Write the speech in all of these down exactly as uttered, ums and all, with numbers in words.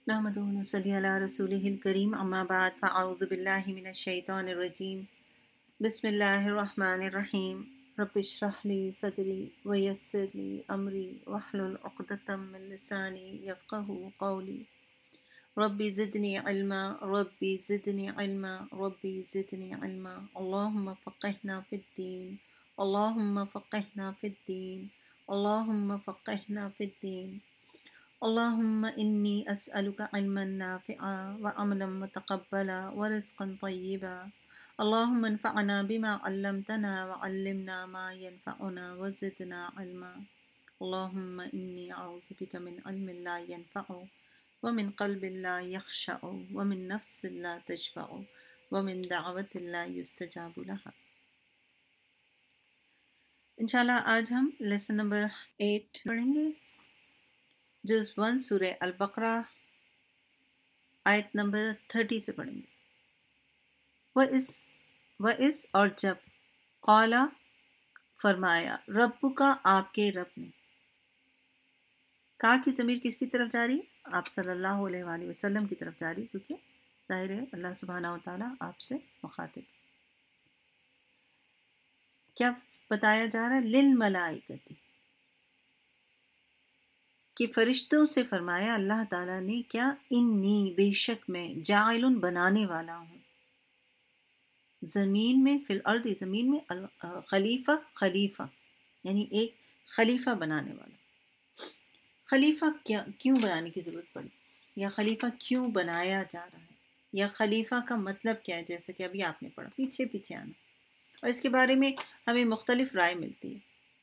نحمده ونصلي على رسوله الكريم أما بعد فأعوذ بالله من الشيطان الرجيم بسم الله الرحمن الرحيم رب اشرح لي صدري ويسر لي أمري واحلل عقدة من لساني يفقه قولي ربي زدني علما ربي زدني علما ربي زدني علما اللهم فقهنا في الدين اللهم فقهنا في الدين اللهم فقهنا في الدين اللهم إني أسألك علما نافعا وعملا متقبلا ورزقا طيبا اللهم انفعنا بما علمتنا وعلمنا ما ينفعنا وزدنا علما اللهم إني أعوذ بك من علم لا ينفع ومن قلب لا يخشع ومن نفس لا تشبع ومن دعوة لا يستجاب لها. انشاءاللہ آج ہم لیسن نمبر ایٹ پڑھیں گے. جز ون سورہ البقرہ آیت نمبر تھرٹی سے پڑھیں گے. وہ اس و اس اور جب قالا فرمایا رب کا آپ کے رب نے. کا کی ضمیر کس کی طرف جاری؟ آپ صلی اللہ علیہ وآلہ وسلم کی طرف جاری، کیونکہ ظاہر ہے اللہ سبحانہ و تعالیٰ آپ سے مخاطب. کیا بتایا جا رہا ہے؟ للملائکتی، کہ فرشتوں سے فرمایا اللہ تعالیٰ نے کیا؟ انی بے شک میں جاعل بنانے والا ہوں زمین میں، فی الارض زمین میں، خلیفہ خلیفہ یعنی ایک خلیفہ بنانے والا. خلیفہ کیا کیوں بنانے کی ضرورت پڑی، یا خلیفہ کیوں بنایا جا رہا ہے، یا خلیفہ کا مطلب کیا ہے، جیسے کہ ابھی آپ نے پڑھا، پیچھے پیچھے آنا. اور اس کے بارے میں ہمیں مختلف رائے ملتی ہے.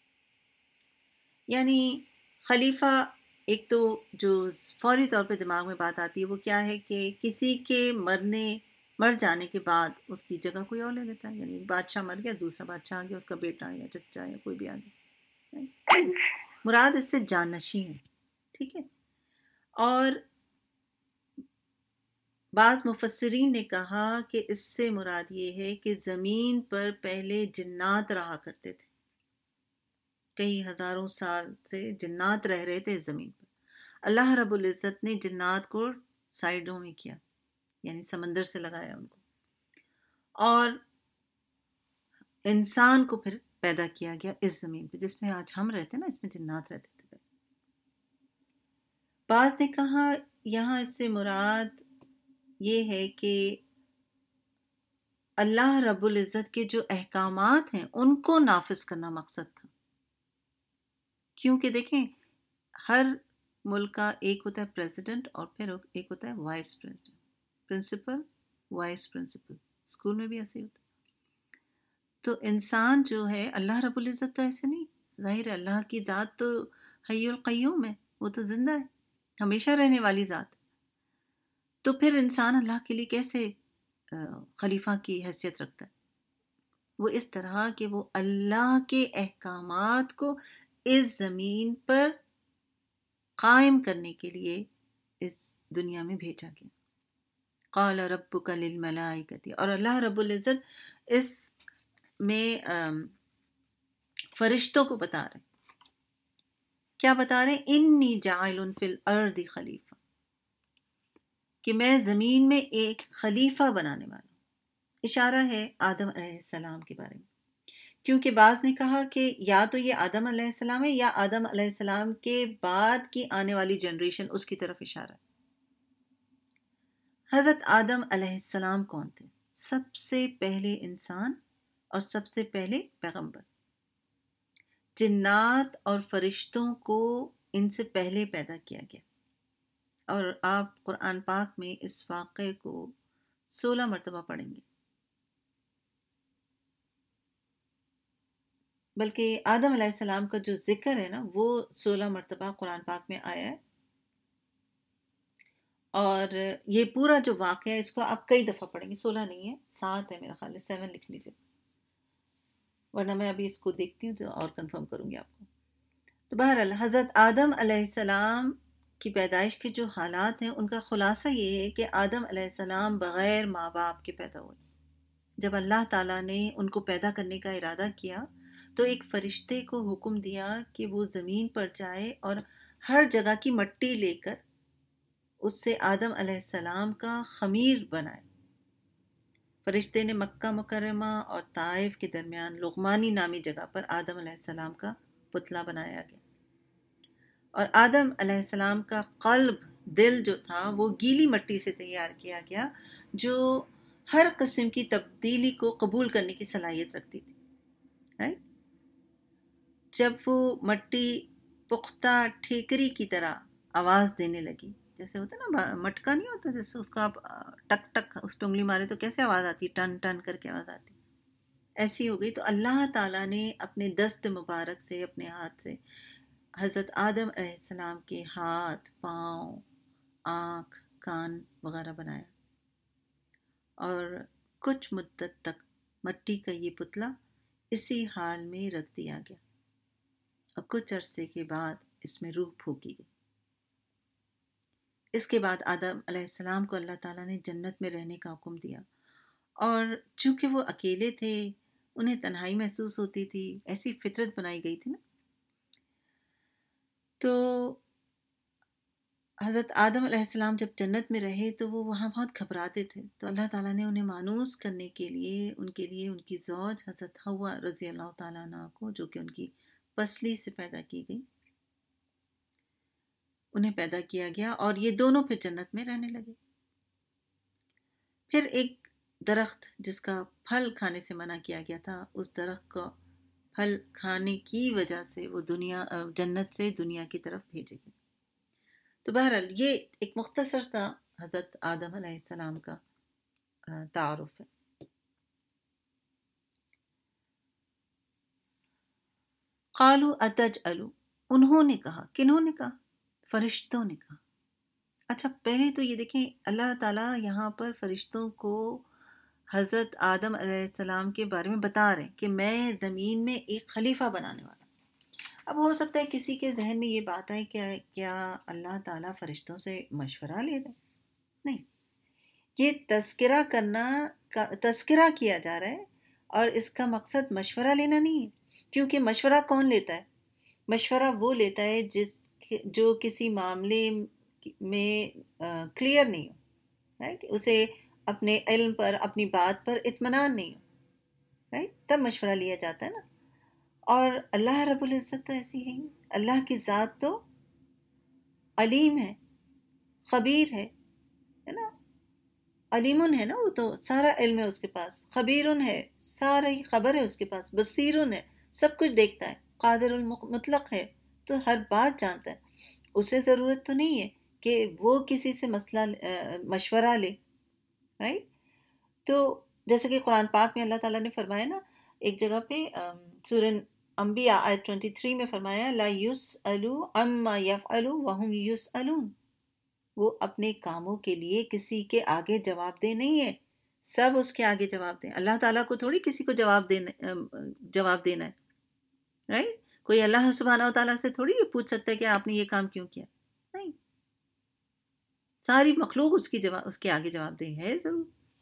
یعنی خلیفہ ایک تو جو فوری طور پہ دماغ میں بات آتی ہے وہ کیا ہے کہ کسی کے مرنے مر جانے کے بعد اس کی جگہ کوئی اور لے لیتا ہے. یعنی ایک بادشاہ مر گیا، دوسرا بادشاہ آ گیا، اس کا بیٹا یا چچا یا کوئی بھی آ گیا. مراد اس سے جانشین ہے. ٹھیک ہے. اور بعض مفسرین نے کہا کہ اس سے مراد یہ ہے کہ زمین پر پہلے جنات رہا کرتے تھے، کئی ہزاروں سال سے جنات رہ رہے تھے زمین پر. اللہ رب العزت نے جنات کو سائیڈوں میں کیا، یعنی سمندر سے لگایا ان کو، اور انسان کو پھر پیدا کیا گیا اس زمین پہ جس میں آج ہم رہتے ہیں نا، اس میں جنات رہتے تھے. بعض نے کہا یہاں اس سے مراد یہ ہے کہ اللہ رب العزت کے جو احکامات ہیں ان کو نافذ کرنا مقصد تھا. کیونکہ دیکھیں ہر ملک کا ایک ہوتا ہے پریزیڈنٹ اور پھر ایک ہوتا ہے vice president, principal vice principal. School میں بھی ایسے ہوتا ہے. تو انسان جو ہے، اللہ رب العزت تو ایسے نہیں. ظاہر ہے اللہ کی ذات تو حی القیوم ہے، وہ تو زندہ ہے، ہمیشہ رہنے والی ذات. تو پھر انسان اللہ کے لیے کیسے خلیفہ کی حیثیت رکھتا ہے؟ وہ اس طرح کہ وہ اللہ کے احکامات کو اس زمین پر قائم کرنے کے لیے اس دنیا میں بھیجا گیا. قال ربک للملائکۃ، اور اللہ رب العزت اس میں فرشتوں کو بتا رہے. کیا بتا رہے؟ انی جاعل فی الارض خلیفہ، کہ میں زمین میں ایک خلیفہ بنانے والا ہوں. اشارہ ہے آدم علیہ السلام کے بارے میں، کیونکہ بعض نے کہا کہ یا تو یہ آدم علیہ السلام ہے یا آدم علیہ السلام کے بعد کی آنے والی جنریشن، اس کی طرف اشارہ ہے. حضرت آدم علیہ السلام کون تھے؟ سب سے پہلے انسان اور سب سے پہلے پیغمبر. جنات اور فرشتوں کو ان سے پہلے پیدا کیا گیا. اور آپ قرآن پاک میں اس واقعے کو سولہ مرتبہ پڑھیں گے. بلکہ آدم علیہ السلام کا جو ذکر ہے نا وہ سولہ مرتبہ قرآن پاک میں آیا ہے. اور یہ پورا جو واقعہ ہے اس کو آپ کئی دفعہ پڑھیں گے. سولہ نہیں ہے، سات ہے میرا خیال ہے، سیون لکھ لیجیے، ورنہ میں ابھی اس کو دیکھتی ہوں تو اور کنفرم کروں گی آپ کو. تو بہرحال حضرت آدم علیہ السلام کی پیدائش کے جو حالات ہیں ان کا خلاصہ یہ ہے کہ آدم علیہ السلام بغیر ماں باپ کے پیدا ہوئے. جب اللہ تعالیٰ نے ان کو پیدا کرنے کا ارادہ کیا تو ایک فرشتے کو حکم دیا کہ وہ زمین پر جائے اور ہر جگہ کی مٹی لے کر اس سے آدم علیہ السلام کا خمیر بنائے۔ فرشتے نے مکہ مکرمہ اور طائف کے درمیان لغمانی نامی جگہ پر آدم علیہ السلام کا پتلا بنایا گیا، اور آدم علیہ السلام کا قلب، دل جو تھا وہ گیلی مٹی سے تیار کیا گیا جو ہر قسم کی تبدیلی کو قبول کرنے کی صلاحیت رکھتی تھی، رائٹ؟ جب وہ مٹی پختہ ٹھیکری کی طرح آواز دینے لگی، جیسے ہوتا ہے نا مٹکا نہیں ہوتا، جیسے اس کو آپ ٹک ٹک اس پہ انگلی مارے تو کیسے آواز آتی، ٹن ٹن کر کے آواز آتی، ایسی ہو گئی۔ تو اللہ تعالیٰ نے اپنے دست مبارک سے، اپنے ہاتھ سے حضرت آدم علیہ السلام کے ہاتھ، پاؤں، آنکھ، کان وغیرہ بنایا، اور کچھ مدت تک مٹی کا یہ پتلا اسی حال میں رکھ دیا گیا، اور کچھ عرصے کے بعد اس میں روح پھونکی گئی۔ اس کے بعد آدم علیہ السلام کو اللہ تعالیٰ نے جنت میں رہنے کا حکم دیا، اور چونکہ وہ اکیلے تھے، انہیں تنہائی محسوس ہوتی تھی، ایسی فطرت بنائی گئی تھی نا، تو حضرت آدم علیہ السلام جب جنت میں رہے تو وہ وہاں بہت گھبراتے تھے، تو اللہ تعالیٰ نے انہیں مانوس کرنے کے لیے ان کے لیے ان کی زوج حضرت حوا رضی اللہ تعالیٰ عنہ کو، جو کہ ان کی پسلی سے پیدا کی گئی، انہیں پیدا کیا گیا، اور یہ دونوں پھر جنت میں رہنے لگے۔ پھر ایک درخت جس کا پھل کھانے سے منع کیا گیا تھا، اس درخت کو پھل کھانے کی وجہ سے وہ دنیا جنت سے دنیا کی طرف بھیجے گئے۔ تو بہرحال یہ ایک مختصر سا حضرت آدم علیہ السلام کا تعارف ہے۔ قالوا اتجعل، انہوں نے کہا، کنہوں نے کہا؟ فرشتوں نے کہا۔ اچھا پہلے تو یہ دیکھیں، اللہ تعالیٰ یہاں پر فرشتوں کو حضرت آدم علیہ السلام کے بارے میں بتا رہے ہیں کہ میں زمین میں ایک خلیفہ بنانے والا۔ اب ہو سکتا ہے کسی کے ذہن میں یہ بات آئے کہ کیا اللہ تعالیٰ فرشتوں سے مشورہ لے رہے؟ نہیں، یہ تذکرہ کرنا، تذکرہ کیا جا رہا ہے، اور اس کا مقصد مشورہ لینا نہیں ہے، کیونکہ مشورہ کون لیتا ہے؟ مشورہ وہ لیتا ہے جس جو کسی معاملے میں کلیئر نہیں ہو، رائٹ؟ اسے اپنے علم پر، اپنی بات پر اطمینان نہیں ہو، رائٹ؟ تب مشورہ لیا جاتا ہے نا۔ اور اللہ رب العزت تو ایسی ہے ہی، اللہ کی ذات تو علیم ہے، خبیر ہے، ہے نا؟ علیمن ہے نا، وہ تو سارا علم ہے اس کے پاس، خبیرن ہے، سارا ہی خبر ہے اس کے پاس، بصیرن ہے، سب کچھ دیکھتا ہے، قادر المطلق ہے، تو ہر بات جانتا ہے۔ اسے ضرورت تو نہیں ہے کہ وہ کسی سے مسئلہ مشورہ لے، رائٹ؟ تو جیسے کہ قرآن پاک میں اللہ تعالیٰ نے فرمایا نا ایک جگہ پہ، سورہ انبیاء آیت تیئیس میں فرمایا، لا یسألوا عما یفعلوا وهم یسألون، وہ اپنے کاموں کے لیے کسی کے آگے جواب دہ نہیں ہے، سب اس کے آگے جواب دیں۔ اللہ تعالیٰ کو تھوڑی کسی کو جواب دینا جواب دینا ہے، رائٹ؟ کوئی اللہ سبحانہ و تعالیٰ سے تھوڑی یہ پوچھ سکتا ہے کہ آپ نے یہ کام کیوں کیا، نہیں، ساری مخلوق اس کی جواب اس کے آگے جواب دہ ہے ضرور۔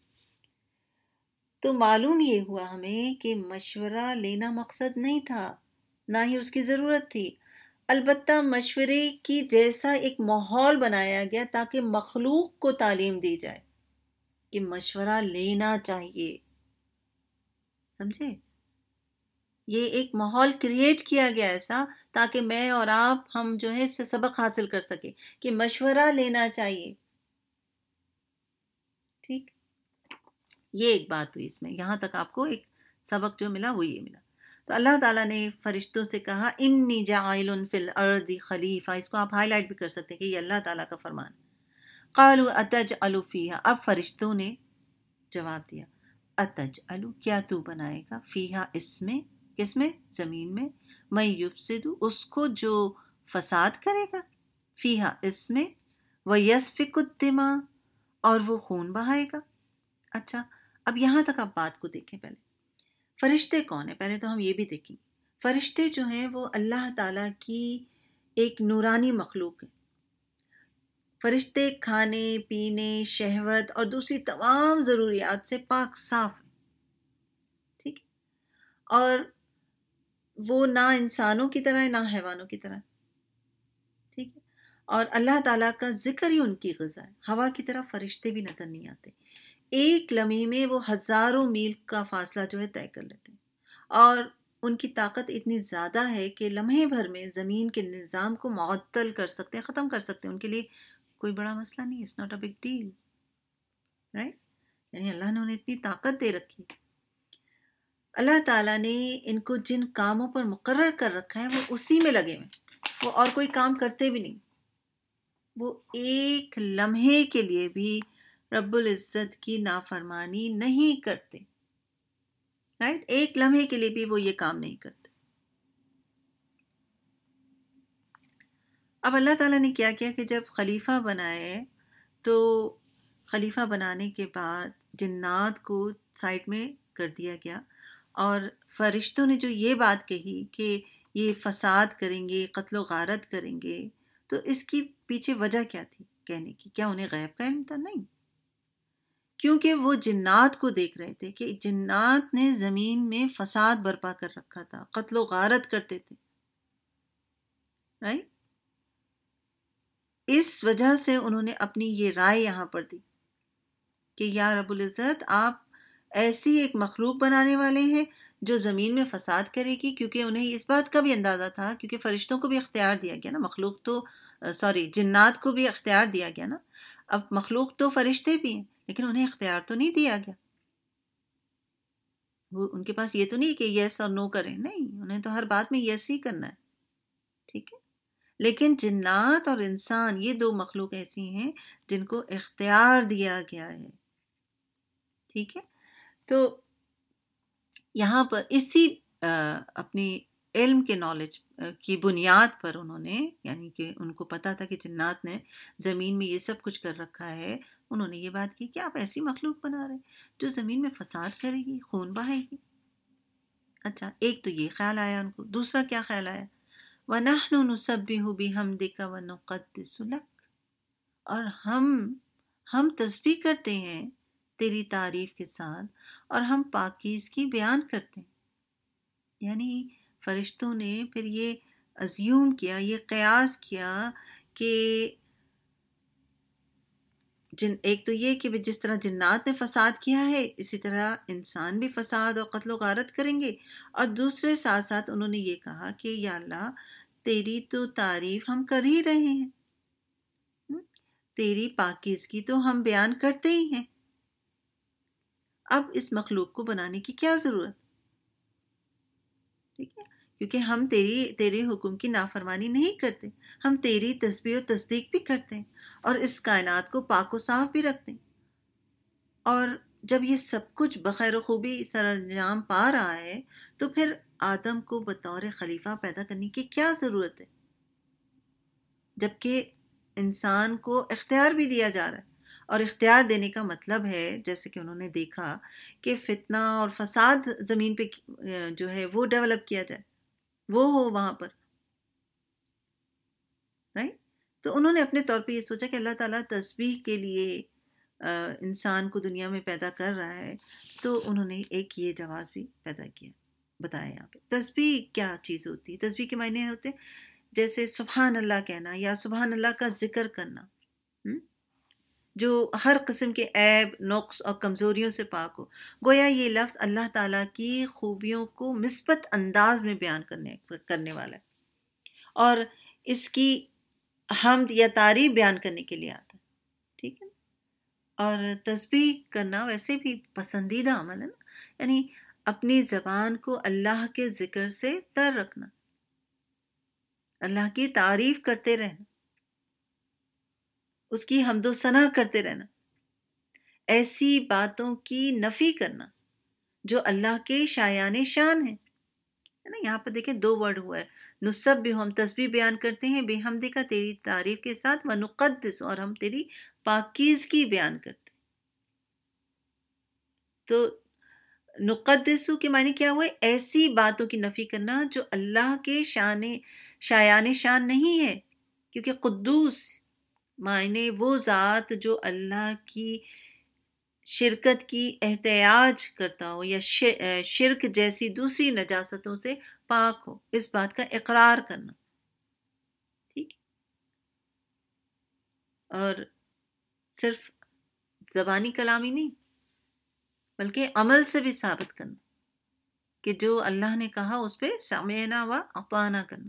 تو معلوم یہ ہوا ہمیں کہ مشورہ لینا مقصد نہیں تھا، نہ ہی اس کی ضرورت تھی، البتہ مشورے کی جیسا ایک ماحول بنایا گیا تاکہ مخلوق کو تعلیم دی جائے کہ مشورہ لینا چاہیے، سمجھے؟ یہ ایک ماحول کریٹ کیا گیا ایسا تاکہ میں اور آپ ہم جو ہے سبق حاصل کر سکیں کہ مشورہ لینا چاہیے، ٹھیک؟ یہ ایک بات ہوئی اس میں، یہاں تک آپ کو ایک سبق جو ملا وہ یہ ملا۔ تو اللہ تعالیٰ نے فرشتوں سے کہا، انی جاعل فی الارض خلیفہ، اس کو آپ ہائی لائٹ بھی کر سکتے ہیں کہ یہ اللہ تعالیٰ کا فرمان۔ قالوا اتجعل فیہا، اب فرشتوں نے جواب دیا، اتجعل، کیا تو بنائے گا، فیہا، اس میں، کس میں؟ زمین میں، من یفسد، اس کو جو فساد کرے گا، فیہا، اس میں، ویسفک الدماء، اور وہ خون بہائے گا۔ اچھا اب یہاں تک آپ بات کو دیکھیں، پہلے فرشتے کون ہیں پہلے تو ہم یہ بھی دیکھیں۔ فرشتے جو ہیں وہ اللہ تعالیٰ کی ایک نورانی مخلوق ہے۔ فرشتے کھانے پینے، شہوت اور دوسری تمام ضروریات سے پاک صاف ہیں، ٹھیک، اور وہ نہ انسانوں کی طرح ہے نہ حیوانوں کی طرح، ٹھیک ہے۔ اور اللہ تعالیٰ کا ذکر ہی ان کی غذا ہے. ہوا کی طرح فرشتے بھی نظر نہیں آتے. ایک لمحے میں وہ ہزاروں میل کا فاصلہ جو ہے طے کر لیتے ہیں، اور ان کی طاقت اتنی زیادہ ہے کہ لمحے بھر میں زمین کے نظام کو معطل کر سکتے ہیں، ختم کر سکتے ہیں. ان کے لیے کوئی بڑا مسئلہ نہیں. It's not a big deal, right? یعنی اللہ نے انہیں اتنی طاقت دے رکھی. اللہ تعالیٰ نے ان کو جن کاموں پر مقرر کر رکھا ہے وہ اسی میں لگے ہوئے، وہ اور کوئی کام کرتے بھی نہیں. وہ ایک لمحے کے لیے بھی رب العزت کی نافرمانی نہیں کرتے، رائٹ؟ ایک لمحے کے لیے بھی وہ یہ کام نہیں کرتے. اب اللہ تعالیٰ نے کیا کیا کہ جب خلیفہ بنائے تو خلیفہ بنانے کے بعد جنات کو سائڈ میں کر دیا گیا، اور فرشتوں نے جو یہ بات کہی کہ یہ فساد کریں گے، قتل و غارت کریں گے، تو اس کی پیچھے وجہ کیا تھی کہنے کی؟ کیا انہیں غیب کا علم تھا؟ نہیں، کیونکہ وہ جنات کو دیکھ رہے تھے کہ جنات نے زمین میں فساد برپا کر رکھا تھا، قتل و غارت کرتے تھے، رائٹ؟ اس وجہ سے انہوں نے اپنی یہ رائے یہاں پر دی کہ یا رب العزت، آپ ایسی ایک مخلوق بنانے والے ہیں جو زمین میں فساد کرے گی. کیونکہ انہیں اس بات کا بھی اندازہ تھا، کیونکہ فرشتوں کو بھی اختیار دیا گیا نا، مخلوق تو سوری جنات کو بھی اختیار دیا گیا نا. اب مخلوق تو فرشتے بھی ہیں، لیکن انہیں اختیار تو نہیں دیا گیا. وہ ان کے پاس یہ تو نہیں کہ یس اور نو کریں، نہیں، انہیں تو ہر بات میں یس ہی کرنا ہے، ٹھیک ہے. لیکن جنات اور انسان یہ دو مخلوق ایسی ہیں جن کو اختیار دیا گیا ہے، ٹھیک ہے. تو یہاں پر اسی اپنی علم کے نالج کی بنیاد پر انہوں نے، یعنی کہ ان کو پتا تھا کہ جنات نے زمین میں یہ سب کچھ کر رکھا ہے، انہوں نے یہ بات کی کہ آپ ایسی مخلوق بنا رہے جو زمین میں فساد کرے گی، خون بہائے گی. اچھا، ایک تو یہ خیال آیا ان کو. دوسرا کیا خیال آیا؟ وَنَحْنُ نُسَبِّحُ بِحَمْدِكَ وَنُقَدِّسُ لَكَ، اور ہم ہم تسبیح کرتے ہیں تیری تعریف کے ساتھ، اور ہم پاکیزگی بیان کرتے ہیں. یعنی فرشتوں نے پھر یہ ازیوم کیا، یہ قیاس کیا کہ جن ایک تو یہ کہ جس طرح جنات نے فساد کیا ہے اسی طرح انسان بھی فساد اور قتل و غارت کریں گے. اور دوسرے ساتھ ساتھ انہوں نے یہ کہا کہ یا اللہ، تیری تو تعریف ہم کر ہی رہے ہیں، تیری پاکیزگی تو ہم بیان کرتے ہی ہیں، اب اس مخلوق کو بنانے کی کیا ضرورت؟ ٹھیک ہے، کیونکہ ہم تیری تیرے حکم کی نافرمانی نہیں کرتے، ہم تیری تسبیح و تصدیق بھی کرتے ہیں، اور اس کائنات کو پاک و صاف بھی رکھتے ہیں. اور جب یہ سب کچھ بخیر و خوبی سر انجام پا رہا ہے تو پھر آدم کو بطور خلیفہ پیدا کرنے کی کیا ضرورت ہے، جبکہ انسان کو اختیار بھی دیا جا رہا ہے. اور اختیار دینے کا مطلب ہے، جیسے کہ انہوں نے دیکھا، کہ فتنہ اور فساد زمین پہ جو ہے وہ ڈیولپ کیا جائے، وہ ہو وہاں پر، رائٹ؟ تو انہوں نے اپنے طور پہ یہ سوچا کہ اللہ تعالیٰ تسبیح کے لیے انسان کو دنیا میں پیدا کر رہا ہے، تو انہوں نے ایک یہ جواز بھی پیدا کیا، بتایا یہاں پہ. تسبیح کیا چیز ہوتی ہے؟ تسبیح کے معنی ہوتے ہیں جیسے سبحان اللہ کہنا یا سبحان اللہ کا ذکر کرنا، جو ہر قسم کے عیب، نقص اور کمزوریوں سے پاک ہو. گویا یہ لفظ اللہ تعالیٰ کی خوبیوں کو مثبت انداز میں بیان کرنے کرنے والا ہے، اور اس کی حمد یا تعریف بیان کرنے کے لیے آتا ہے، ٹھیک ہے. اور تسبیح کرنا ویسے بھی پسندیدہ عمل ہے نا، یعنی اپنی زبان کو اللہ کے ذکر سے تر رکھنا، اللہ کی تعریف کرتے رہنا، اس کی حمد و ثنا کرتے رہنا، ایسی باتوں کی نفی کرنا جو اللہ کے شایان شان ہیں. نا یہاں پر دیکھیں دو ورڈ ہوا ہے، نسبح، ہم تسبیح بیان کرتے ہیں، بحمدک تیری تعریف کے ساتھ، ونقدس، اور ہم تیری پاکیزگی بیان کرتے. تو نقدسو کے معنی کیا ہوئے؟ ایسی باتوں کی نفی کرنا جو اللہ کے شان شایان شان نہیں ہے، کیونکہ قدوس معنی وہ ذات جو اللہ کی شرکت کی احتیاج کرتا ہو یا شرک جیسی دوسری نجاستوں سے پاک ہو، اس بات کا اقرار کرنا، ٹھیک. اور صرف زبانی کلامی نہیں بلکہ عمل سے بھی ثابت کرنا کہ جو اللہ نے کہا اس پہ سمعنا و اطعنا کرنا.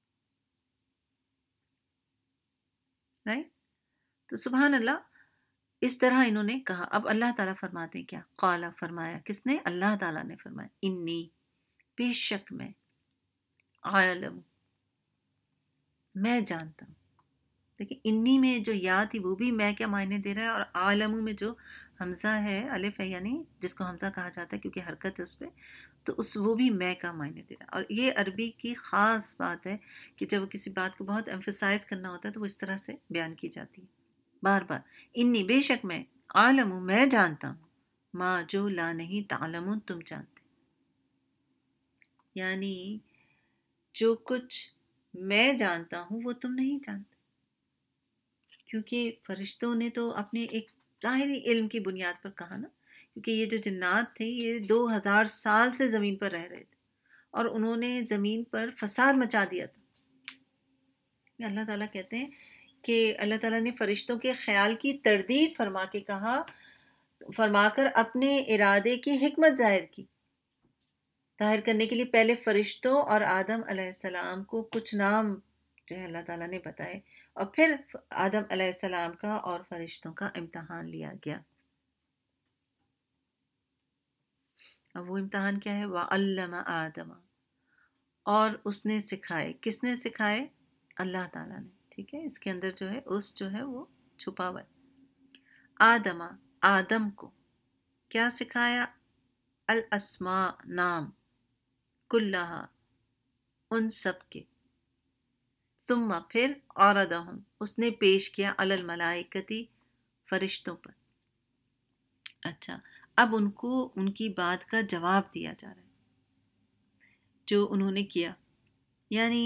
رائٹ. تو سبحان اللہ اس طرح انہوں نے کہا. اب اللہ تعالیٰ فرماتے ہیں کیا؟ قالا فرمایا. کس نے؟ اللہ تعالیٰ نے فرمایا. انی بے شک میں، عالم میں جانتا ہوں. دیکھیں انی میں جو یا تھی وہ بھی میں کیا معنی دے رہا ہے، اور عالم میں جو حمزہ ہے الف ہے یعنی جس کو حمزہ کہا جاتا ہے کیونکہ حرکت ہے اس پہ، تو اس وہ بھی میں کا معنی دے رہا ہے. اور یہ عربی کی خاص بات ہے کہ جب کسی بات کو بہت ایمفسائز کرنا ہوتا ہے تو وہ اس طرح سے بیان کی جاتی ہے بار بار. انی بے شک میں، عالم میں جانتا ہوں، ما جو لا نہیں تعلمون تم جانتے. یعنی جو کچھ میں جانتا ہوں وہ تم نہیں جانتے. کیونکہ فرشتوں نے تو اپنے ایک ظاہری علم کی بنیاد پر کہا نا، کیونکہ یہ جو جنات تھے یہ دو ہزار سال سے زمین پر رہ رہے تھے اور انہوں نے زمین پر فساد مچا دیا تھا. اللہ تعالیٰ کہتے ہیں کہ اللہ تعالیٰ نے فرشتوں کے خیال کی تردید فرما کے کہا، فرما کر اپنے ارادے کی حکمت ظاہر کی. ظاہر کرنے کے لیے پہلے فرشتوں اور آدم علیہ السلام کو کچھ نام جو ہے اللہ تعالیٰ نے بتائے، اور پھر آدم علیہ السلام کا اور فرشتوں کا امتحان لیا گیا. اب وہ امتحان کیا ہے؟ وَعَلَّمَ آدَمَ، اور اس نے سکھائے. کس نے سکھائے؟ اللہ تعالیٰ نے. ٹھیک ہے، اس کے اندر جو ہے اس جو ہے وہ چھپا ہوا ہے. آدم، آدم کو کیا سکھایا؟ الاسماء، نام، کلہا، ان سب کے. ثم پھر عرضہم، اس نے پیش کیا علی الملائکتی، فرشتوں پر. اچھا اب ان کو ان کی بات کا جواب دیا جا رہا ہے جو انہوں نے کیا. یعنی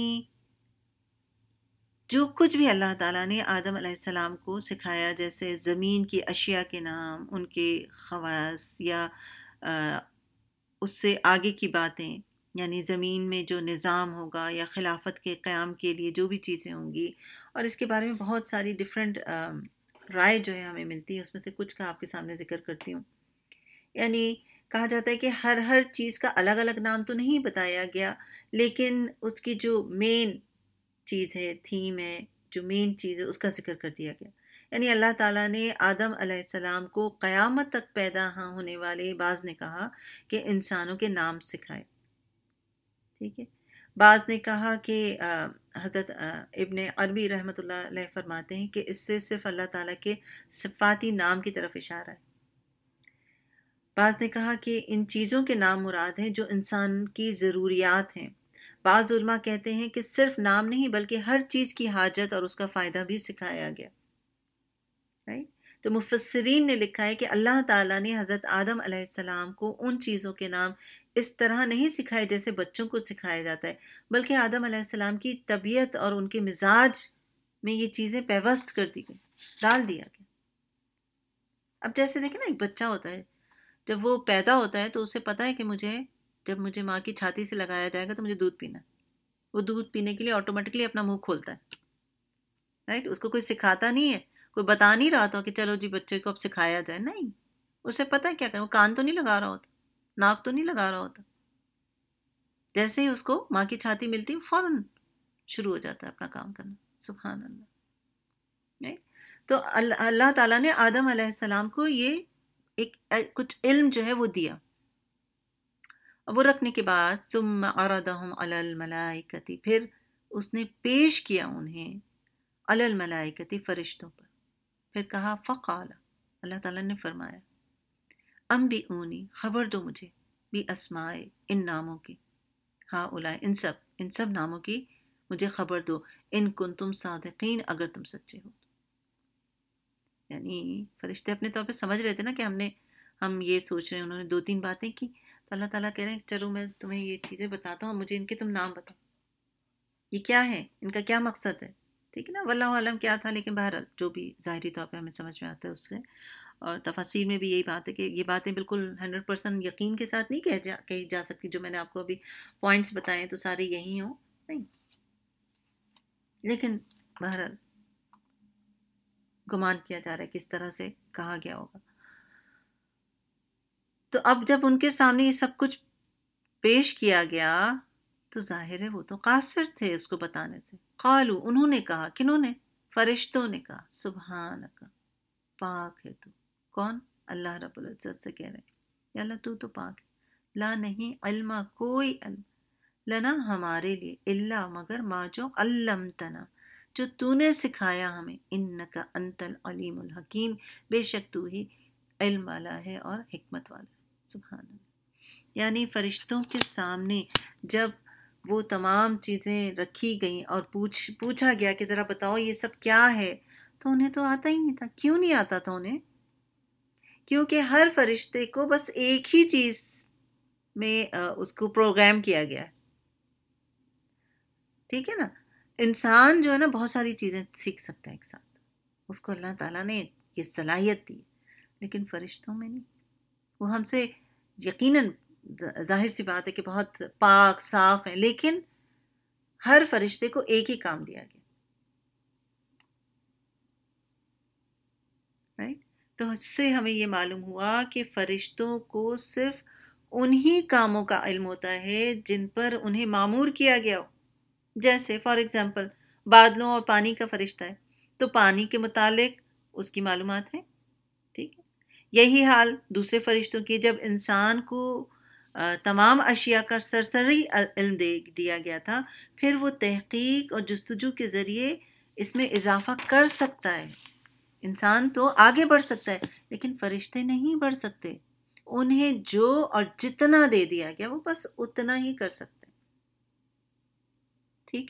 جو کچھ بھی اللہ تعالیٰ نے آدم علیہ السلام کو سکھایا، جیسے زمین کی اشیاء کے نام، ان کے خواص، یا اس سے آگے کی باتیں، یعنی زمین میں جو نظام ہوگا یا خلافت کے قیام کے لیے جو بھی چیزیں ہوں گی. اور اس کے بارے میں بہت ساری ڈیفرنٹ رائے جو ہے ہمیں ملتی ہے، اس میں سے کچھ کا آپ کے سامنے ذکر کرتی ہوں. یعنی کہا جاتا ہے کہ ہر ہر چیز کا الگ الگ نام تو نہیں بتایا گیا، لیکن اس کی جو مین چیز ہے، تھیم ہے، جو مین چیز ہے اس کا ذکر کر دیا گیا. یعنی اللہ تعالیٰ نے آدم علیہ السلام کو قیامت تک پیدا ہونے والے، بعض نے کہا کہ انسانوں کے نام سکھائے. ٹھیک ہے. بعض نے کہا کہ حضرت ابن عربی رحمۃ اللہ علیہ فرماتے ہیں کہ اس سے صرف اللہ تعالیٰ کے صفاتی نام کی طرف اشارہ ہے. بعض نے کہا کہ ان چیزوں کے نام مراد ہیں جو انسان کی ضروریات ہیں. بعض علماء کہتے ہیں کہ صرف نام نہیں بلکہ ہر چیز کی حاجت اور اس کا فائدہ بھی سکھایا گیا. رائٹ. تو مفسرین نے لکھا ہے کہ اللہ تعالیٰ نے حضرت آدم علیہ السلام کو ان چیزوں کے نام اس طرح نہیں سکھائے جیسے بچوں کو سکھایا جاتا ہے، بلکہ آدم علیہ السلام کی طبیعت اور ان کے مزاج میں یہ چیزیں پیوست کر دی گئی، ڈال دیا گیا. اب جیسے دیکھیں نا، ایک بچہ ہوتا ہے جب وہ پیدا ہوتا ہے تو اسے پتہ ہے کہ مجھے جب مجھے ماں کی چھاتی سے لگایا جائے گا تو مجھے دودھ پینا ہے. وہ دودھ پینے کے لیے آٹومیٹکلی اپنا منہ کھولتا ہے. رائٹ. اس کو کوئی سکھاتا نہیں ہے، کوئی بتا نہیں رہا تھا کہ چلو جی بچے کو اب سکھایا جائے. نہیں، اسے پتہ ہے کیا کریں. وہ کان تو نہیں لگا رہا ہوتا، ناک تو نہیں لگا رہا ہوتا. جیسے ہی اس کو ماں کی چھاتی ملتی فوراً شروع ہو جاتا ہے اپنا کام کرنا. سبحان اللہ. تو اللہ تعالیٰ نے آدم علیہ السلام کو یہ ایک کچھ علم جو ہے وہ دیا. وہ رکھنے کے بعد ثم عرضہم علی الملائکتی، پھر اس نے پیش کیا انہیں علی الملائکتی، فرشتوں پر. پھر کہا فقال، اللہ تعالیٰ نے فرمایا انبئونی، خبر دو مجھے، بی اسمائے، ان ناموں کی، ہاں اولائے، ان سب ان سب ناموں کی مجھے خبر دو، ان کنتم صادقین، اگر تم سچے ہو. یعنی فرشتے اپنے طور پہ سمجھ رہے تھے نا کہ ہم نے ہم یہ سوچ رہے ہیں. انہوں نے دو تین باتیں کی تو اللہ تعالیٰ کہہ رہے ہیں چلو میں تمہیں یہ چیزیں بتاتا ہوں، مجھے ان کے تم نام بتاؤ، یہ کیا ہے، ان کا کیا مقصد ہے. ٹھیک ہے نا. واللہ عالم کیا تھا، لیکن بہرحال جو بھی ظاہری طور پہ ہمیں سمجھ میں آتا ہے اس سے. اور تفاسیر میں بھی یہی بات ہے کہ یہ باتیں بالکل ہنڈریڈ پرسینٹ یقین کے ساتھ نہیں کہہ جا کہی جا سکتی. جو میں نے آپ کو ابھی پوائنٹس بتائے ہیں تو سارے یہی ہوں نہیں، لیکن بہرحال گمان کیا جا رہا ہے کس طرح سے کہا گیا ہوگا. تو اب جب ان کے سامنے یہ سب کچھ پیش کیا گیا تو ظاہر ہے وہ تو قاصر تھے اس کو بتانے سے. قالو انہوں نے کہا، کنہوں نے؟ فرشتوں نے کہا، سبحانک پاک ہے تو. کون؟ اللہ رب العزت سے کہہ رہے ہیں یا اللہ تو تو پاک ہے. لا نہیں علم کوئی علم، لنا ہمارے لیے، الا مگر ما جو علمتنا جو تو نے سکھایا ہمیں، انکا انت العلیم الحکیم بے شک تو ہی علم والا ہے اور حکمت والا ہے. سبحان اللہ. یعنی فرشتوں کے سامنے جب وہ تمام چیزیں رکھی گئیں اور پوچھ پوچھا گیا کہ ذرا بتاؤ یہ سب کیا ہے، تو انہیں تو آتا ہی نہیں تھا. کیوں نہیں آتا تھا انہیں؟ کیونکہ ہر فرشتے کو بس ایک ہی چیز میں اس کو پروگرام کیا گیا ہے. ٹھیک ہے نا؟ انسان جو ہے نا بہت ساری چیزیں سیکھ سکتا ہے ایک ساتھ، اس کو اللہ تعالیٰ نے یہ صلاحیت دی، لیکن فرشتوں میں نہیں. وہ ہم سے یقیناً ظاہر سی بات ہے کہ بہت پاک صاف ہیں، لیکن ہر فرشتے کو ایک ہی کام دیا گیا. رائٹ؟ تو اس سے ہمیں یہ معلوم ہوا کہ فرشتوں کو صرف انہی کاموں کا علم ہوتا ہے جن پر انہیں معمور کیا گیا ہو. جیسے فار ایگزامپل بادلوں اور پانی کا فرشتہ ہے تو پانی کے متعلق اس کی معلومات ہیں. ٹھیک ہے. یہی حال دوسرے فرشتوں کی. جب انسان کو تمام اشیاء کا سرسری علم دے دیا گیا تھا، پھر وہ تحقیق اور جستجو کے ذریعے اس میں اضافہ کر سکتا ہے. انسان تو آگے بڑھ سکتا ہے لیکن فرشتے نہیں بڑھ سکتے. انہیں جو اور جتنا دے دیا گیا وہ بس اتنا ہی کر سکتے. ٹھیک.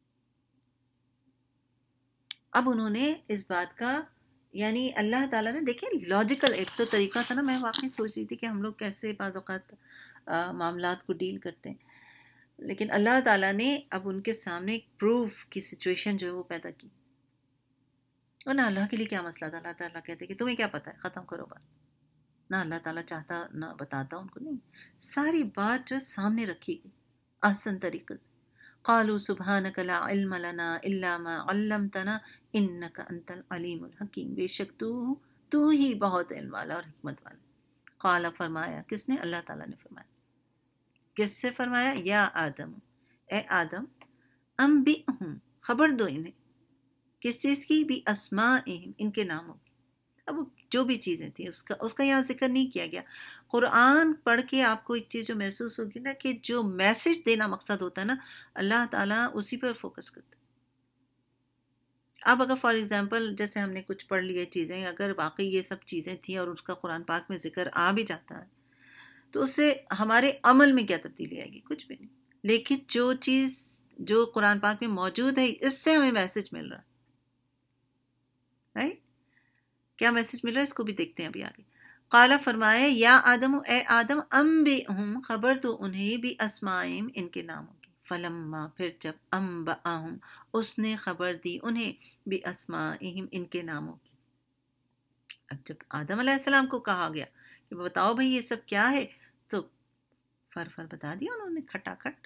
اب انہوں نے اس بات کا یعنی اللہ تعالیٰ نے دیکھیں لاجیکل ایک تو طریقہ تھا نا. میں واقعی سوچ رہی تھی کہ ہم لوگ کیسے بعض اوقات معاملات کو ڈیل کرتے ہیں، لیکن اللہ تعالیٰ نے اب ان کے سامنے ایک پروف کی سچویشن جو ہے وہ پیدا کی. اور نہ اللہ کے لیے کیا مسئلہ تھا. اللہ تعالیٰ کہتے کہ تمہیں کیا پتہ ہے، ختم کرو بات. نہ اللہ تعالیٰ چاہتا نہ بتاتا ان کو. نہیں، ساری بات جو ہے سامنے رکھی گئی آسان طریقے سے. قالوا سبحانک لا علم لنا الا ما علمتنا انک انت العلیم الحکیم بے شک تو تو ہی بہت علم والا اور حکمت والا. قال فرمایا، کس نے؟ اللہ تعالیٰ نے فرمایا. کس سے فرمایا؟ یا آدم، اے آدم، انبئہم خبر دو انہیں. کس چیز کی؟ بھی اسمائہم ان کے ناموں کی. اب جو بھی چیزیں تھیں اس کا اس کا یہاں ذکر نہیں کیا گیا. قرآن پڑھ کے آپ کو ایک چیز جو محسوس ہوگی نا کہ جو میسج دینا مقصد ہوتا ہے نا اللہ تعالیٰ اسی پر فوکس کرتا ہے. اب اگر فار ایگزامپل جیسے ہم نے کچھ پڑھ لیے چیزیں، اگر واقعی یہ سب چیزیں تھیں اور اس کا قرآن پاک میں ذکر آ بھی جاتا ہے تو اس سے ہمارے عمل میں کیا تبدیلی آئے گی؟ کچھ بھی نہیں. لیکن جو چیز جو قرآن پاک میں موجود ہے اس سے ہمیں میسج مل رہا ہے. رائٹ؟ کیا میسج مل رہا ہے اس کو بھی دیکھتے ہیں ابھی آگے. قالا فرمایا، یا آدم، اے آدم، انبئہم خبر تو انہیں بھی اسمائہم ان کے ناموں کی. فلما پھر جب انبأہم اس نے خبر دی انہیں بھی اسمائہم ان کے ناموں کی. اب جب آدم علیہ السلام کو کہا گیا کہ بتاؤ بھائی یہ سب کیا ہے تو فر فر بتا دیا انہوں نے کھٹا کھٹ.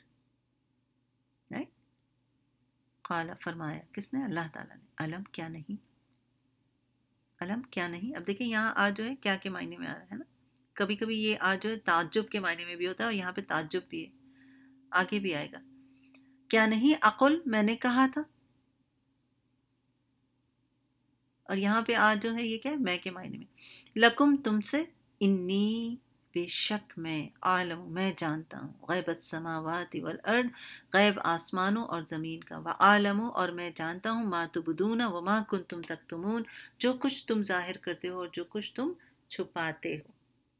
قالا فرمایا، کس نے؟ اللہ تعالیٰ نے. علم کیا نہیں، علم کیا نہیں. اب دیکھیں یہاں آ جو ہے کیا کے معنی میں آ رہا ہے نا. کبھی کبھی یہ آ جو ہے تعجب کے معنی میں بھی ہوتا ہے اور یہاں پہ تعجب بھی ہے، آگے بھی آئے گا. کیا نہیں عقل میں نے کہا تھا. اور یہاں پہ آ جو ہے یہ کیا ہے؟ میں کے معنی میں. لکم تم سے، انی بے شک میں، عالم میں جانتا ہوں، غیب السماوات والارض غیب آسمانوں اور زمین کا، وعالم اور میں جانتا ہوں، ما تبدون وما کنتم تکتمون جو کچھ تم ظاہر کرتے ہو اور جو کچھ تم چھپاتے ہو.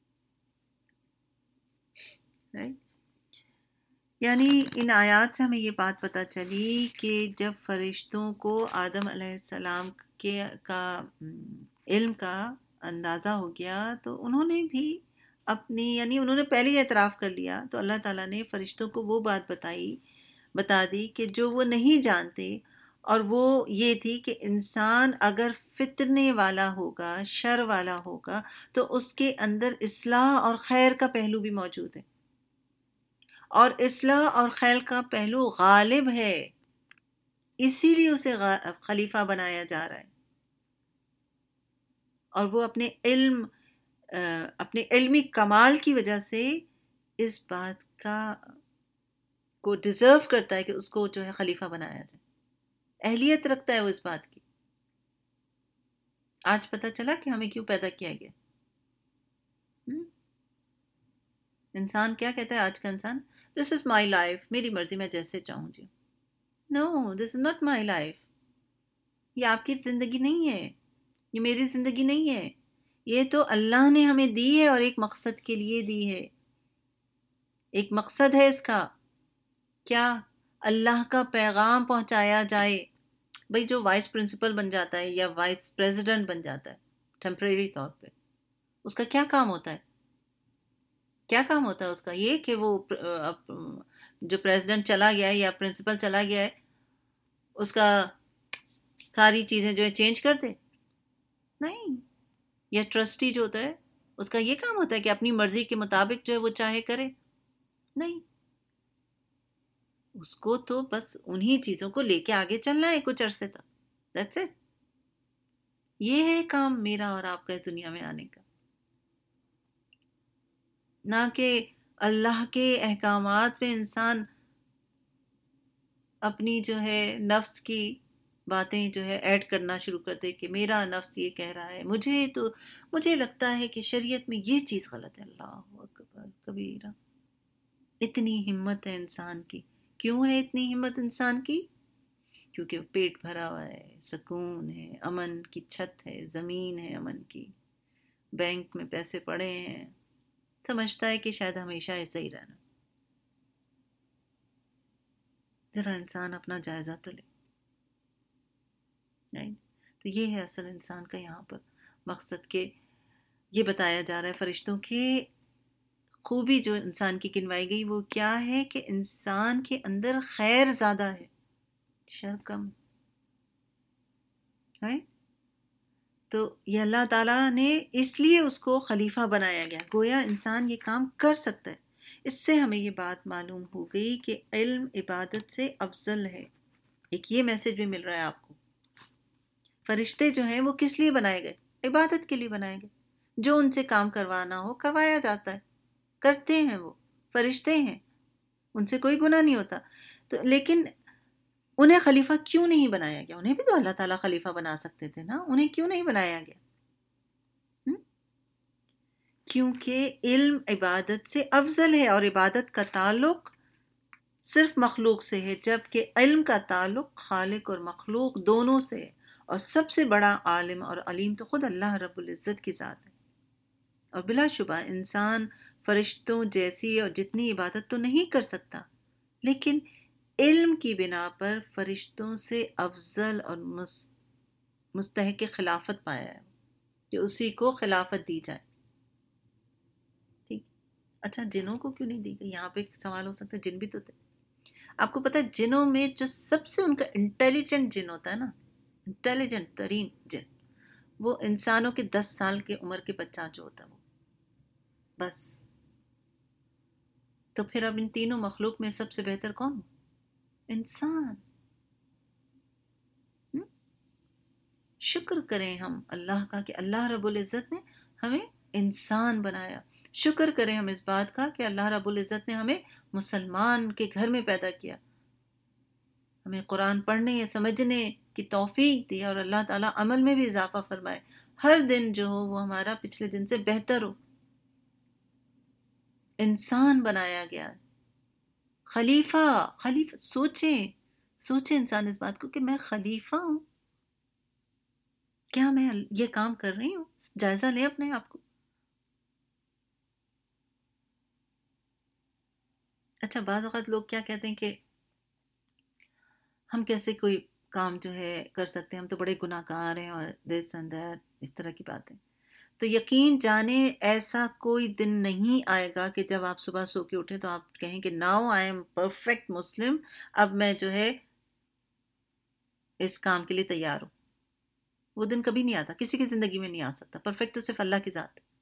right? یعنی ان آیات سے ہمیں یہ بات پتہ چلی کہ جب فرشتوں کو آدم علیہ السلام کے کا علم کا اندازہ ہو گیا تو انہوں نے بھی اپنی یعنی انہوں نے پہلے ہی اعتراف کر لیا. تو اللہ تعالیٰ نے فرشتوں کو وہ بات بتائی بتا دی کہ جو وہ نہیں جانتے، اور وہ یہ تھی کہ انسان اگر فتنے والا ہوگا، شر والا ہوگا، تو اس کے اندر اصلاح اور خیر کا پہلو بھی موجود ہے، اور اصلاح اور خیر کا پہلو غالب ہے، اسی لیے اسے خلیفہ بنایا جا رہا ہے. اور وہ اپنے علم اپنے علمی کمال کی وجہ سے اس بات کا کو ڈیزرو کرتا ہے کہ اس کو جو ہے خلیفہ بنایا جائے، اہلیت رکھتا ہے وہ اس بات کی. آج پتہ چلا کہ ہمیں کیوں پیدا کیا گیا. انسان کیا کہتا ہے آج کا انسان؟ دس از مائی لائف، میری مرضی، میں جیسے چاہوں جی. نو، دس از ناٹ مائی لائف. یہ آپ کی زندگی نہیں ہے، یہ میری زندگی نہیں ہے. یہ تو اللہ نے ہمیں دی ہے اور ایک مقصد کے لیے دی ہے. ایک مقصد ہے اس کا، کیا؟ اللہ کا پیغام پہنچایا جائے. بھئی جو وائس پرنسپل بن جاتا ہے یا وائس پریزیڈنٹ بن جاتا ہے ٹیمپریری طور پہ، اس کا کیا کام ہوتا ہے؟ کیا کام ہوتا ہے اس کا؟ یہ کہ وہ جو پریزیڈنٹ چلا گیا ہے یا پرنسپل چلا گیا ہے اس کا ساری چیزیں جو ہے چینج کر دے؟ نہیں. یا ٹرسٹی جو ہوتا ہے اس کا یہ کام ہوتا ہے کہ اپنی مرضی کے مطابق جو ہے وہ چاہے کرے؟ نہیں. اس کو تو بس انہی چیزوں کو لے کے آگے چلنا ہے کچھ عرصے تک. That's it. یہ ہے کام میرا اور آپ کا اس دنیا میں آنے کا، نہ کہ اللہ کے احکامات پہ انسان اپنی جو ہے نفس کی باتیں جو ہے ایڈ کرنا شروع کر دے کہ میرا نفس یہ کہہ رہا ہے، مجھے تو مجھے لگتا ہے کہ شریعت میں یہ چیز غلط ہے. اللہ اکبر کبیرہ. اتنی ہمت ہے انسان کی. کیوں ہے اتنی ہمت انسان کی؟ کیونکہ پیٹ بھرا ہوا ہے، سکون ہے، امن کی چھت ہے، زمین ہے امن کی، بینک میں پیسے پڑے ہیں، سمجھتا ہے کہ شاید ہمیشہ ایسا ہی رہنا. ذرا انسان اپنا جائزہ تو لے. تو یہ ہے اصل انسان کا یہاں پر مقصد، کہ یہ بتایا جا رہا ہے فرشتوں کے خوبی جو انسان کی گنوائی گئی وہ کیا ہے کہ انسان کے اندر خیر زیادہ ہے، شر کم ہے. تو یہ اللہ تعالیٰ نے اس لیے اس کو خلیفہ بنایا گیا، گویا انسان یہ کام کر سکتا ہے. اس سے ہمیں یہ بات معلوم ہو گئی کہ علم عبادت سے افضل ہے. ایک یہ میسج بھی مل رہا ہے آپ کو. فرشتے جو ہیں وہ کس لیے بنائے گئے؟ عبادت کے لیے بنائے گئے. جو ان سے کام کروانا ہو کروایا جاتا ہے، کرتے ہیں، وہ فرشتے ہیں، ان سے کوئی گناہ نہیں ہوتا. تو لیکن انہیں خلیفہ کیوں نہیں بنایا گیا؟ انہیں بھی تو اللہ تعالیٰ خلیفہ بنا سکتے تھے نا، انہیں کیوں نہیں بنایا گیا؟ کیونکہ علم عبادت سے افضل ہے، اور عبادت کا تعلق صرف مخلوق سے ہے، جبکہ علم کا تعلق خالق اور مخلوق دونوں سے ہے. اور سب سے بڑا عالم اور علیم تو خود اللہ رب العزت کی ذات ہے. اور بلا شبہ انسان فرشتوں جیسی اور جتنی عبادت تو نہیں کر سکتا، لیکن علم کی بنا پر فرشتوں سے افضل اور مستحق خلافت پایا ہے کہ اسی کو خلافت دی جائے. ٹھیک. اچھا جنوں کو کیوں نہیں دی گئی؟ یہاں پہ ایک سوال ہو سکتا ہے، جن بھی تو تھے. آپ کو پتہ ہے جنوں میں جو سب سے ان کا انٹیلیجنٹ جن ہوتا ہے نا، انٹیلیجنٹ ترین جن، وہ انسانوں کے دس سال کے عمر کے بچہ جو ہوتا ہے وہ بس. تو پھر اب ان تینوں مخلوق میں سب سے بہتر کون؟ انسان. شکر کریں ہم اللہ کا کہ اللہ رب العزت نے ہمیں انسان بنایا. شکر کریں ہم اس بات کا کہ اللہ رب العزت نے ہمیں مسلمان کے گھر میں پیدا کیا، ہمیں قرآن پڑھنے یا سمجھنے کی توفیق دی، اور اللہ تعالیٰ عمل میں بھی اضافہ فرمائے، ہر دن جو ہو وہ ہمارا پچھلے دن سے بہتر ہو. انسان بنایا گیا خلیفہ. خلیفہ سوچیں سوچیں انسان اس بات کو کہ میں خلیفہ ہوں. کیا میں یہ کام کر رہی ہوں؟ جائزہ لیں اپنے آپ کو. اچھا بعض اوقات لوگ کیا کہتے ہیں کہ ہم کیسے کوئی کام جو ہے کر سکتے ہیں، ہم تو بڑے گناہ گار ہیں اور دس اینڈ دیٹ، اس طرح کی باتیں. تو یقین جانیں ایسا کوئی دن نہیں آئے گا کہ جب آپ صبح سو کے اٹھیں تو آپ کہیں کہ now I am perfect Muslim, اب میں جو ہے اس کام کے لیے تیار ہوں. وہ دن کبھی نہیں آتا، کسی کی زندگی میں نہیں آ سکتا. پرفیکٹ تو صرف اللہ کی ذات ہے.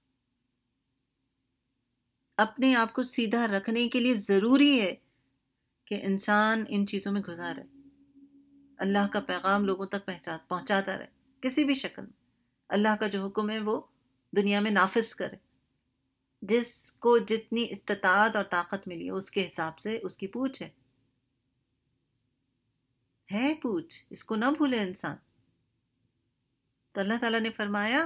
اپنے آپ کو سیدھا رکھنے کے لیے ضروری ہے کہ انسان ان چیزوں میں گزارے، اللہ کا پیغام لوگوں تک پہنچاتا رہے کسی بھی شکل میں. اللہ کا جو حکم ہے وہ دنیا میں نافذ کرے. جس کو جتنی استطاعت اور طاقت ملی ہے اس کے حساب سے اس کی پوچھ ہے ہے پوچھ، اس کو نہ بھولے انسان. تو اللہ تعالیٰ نے فرمایا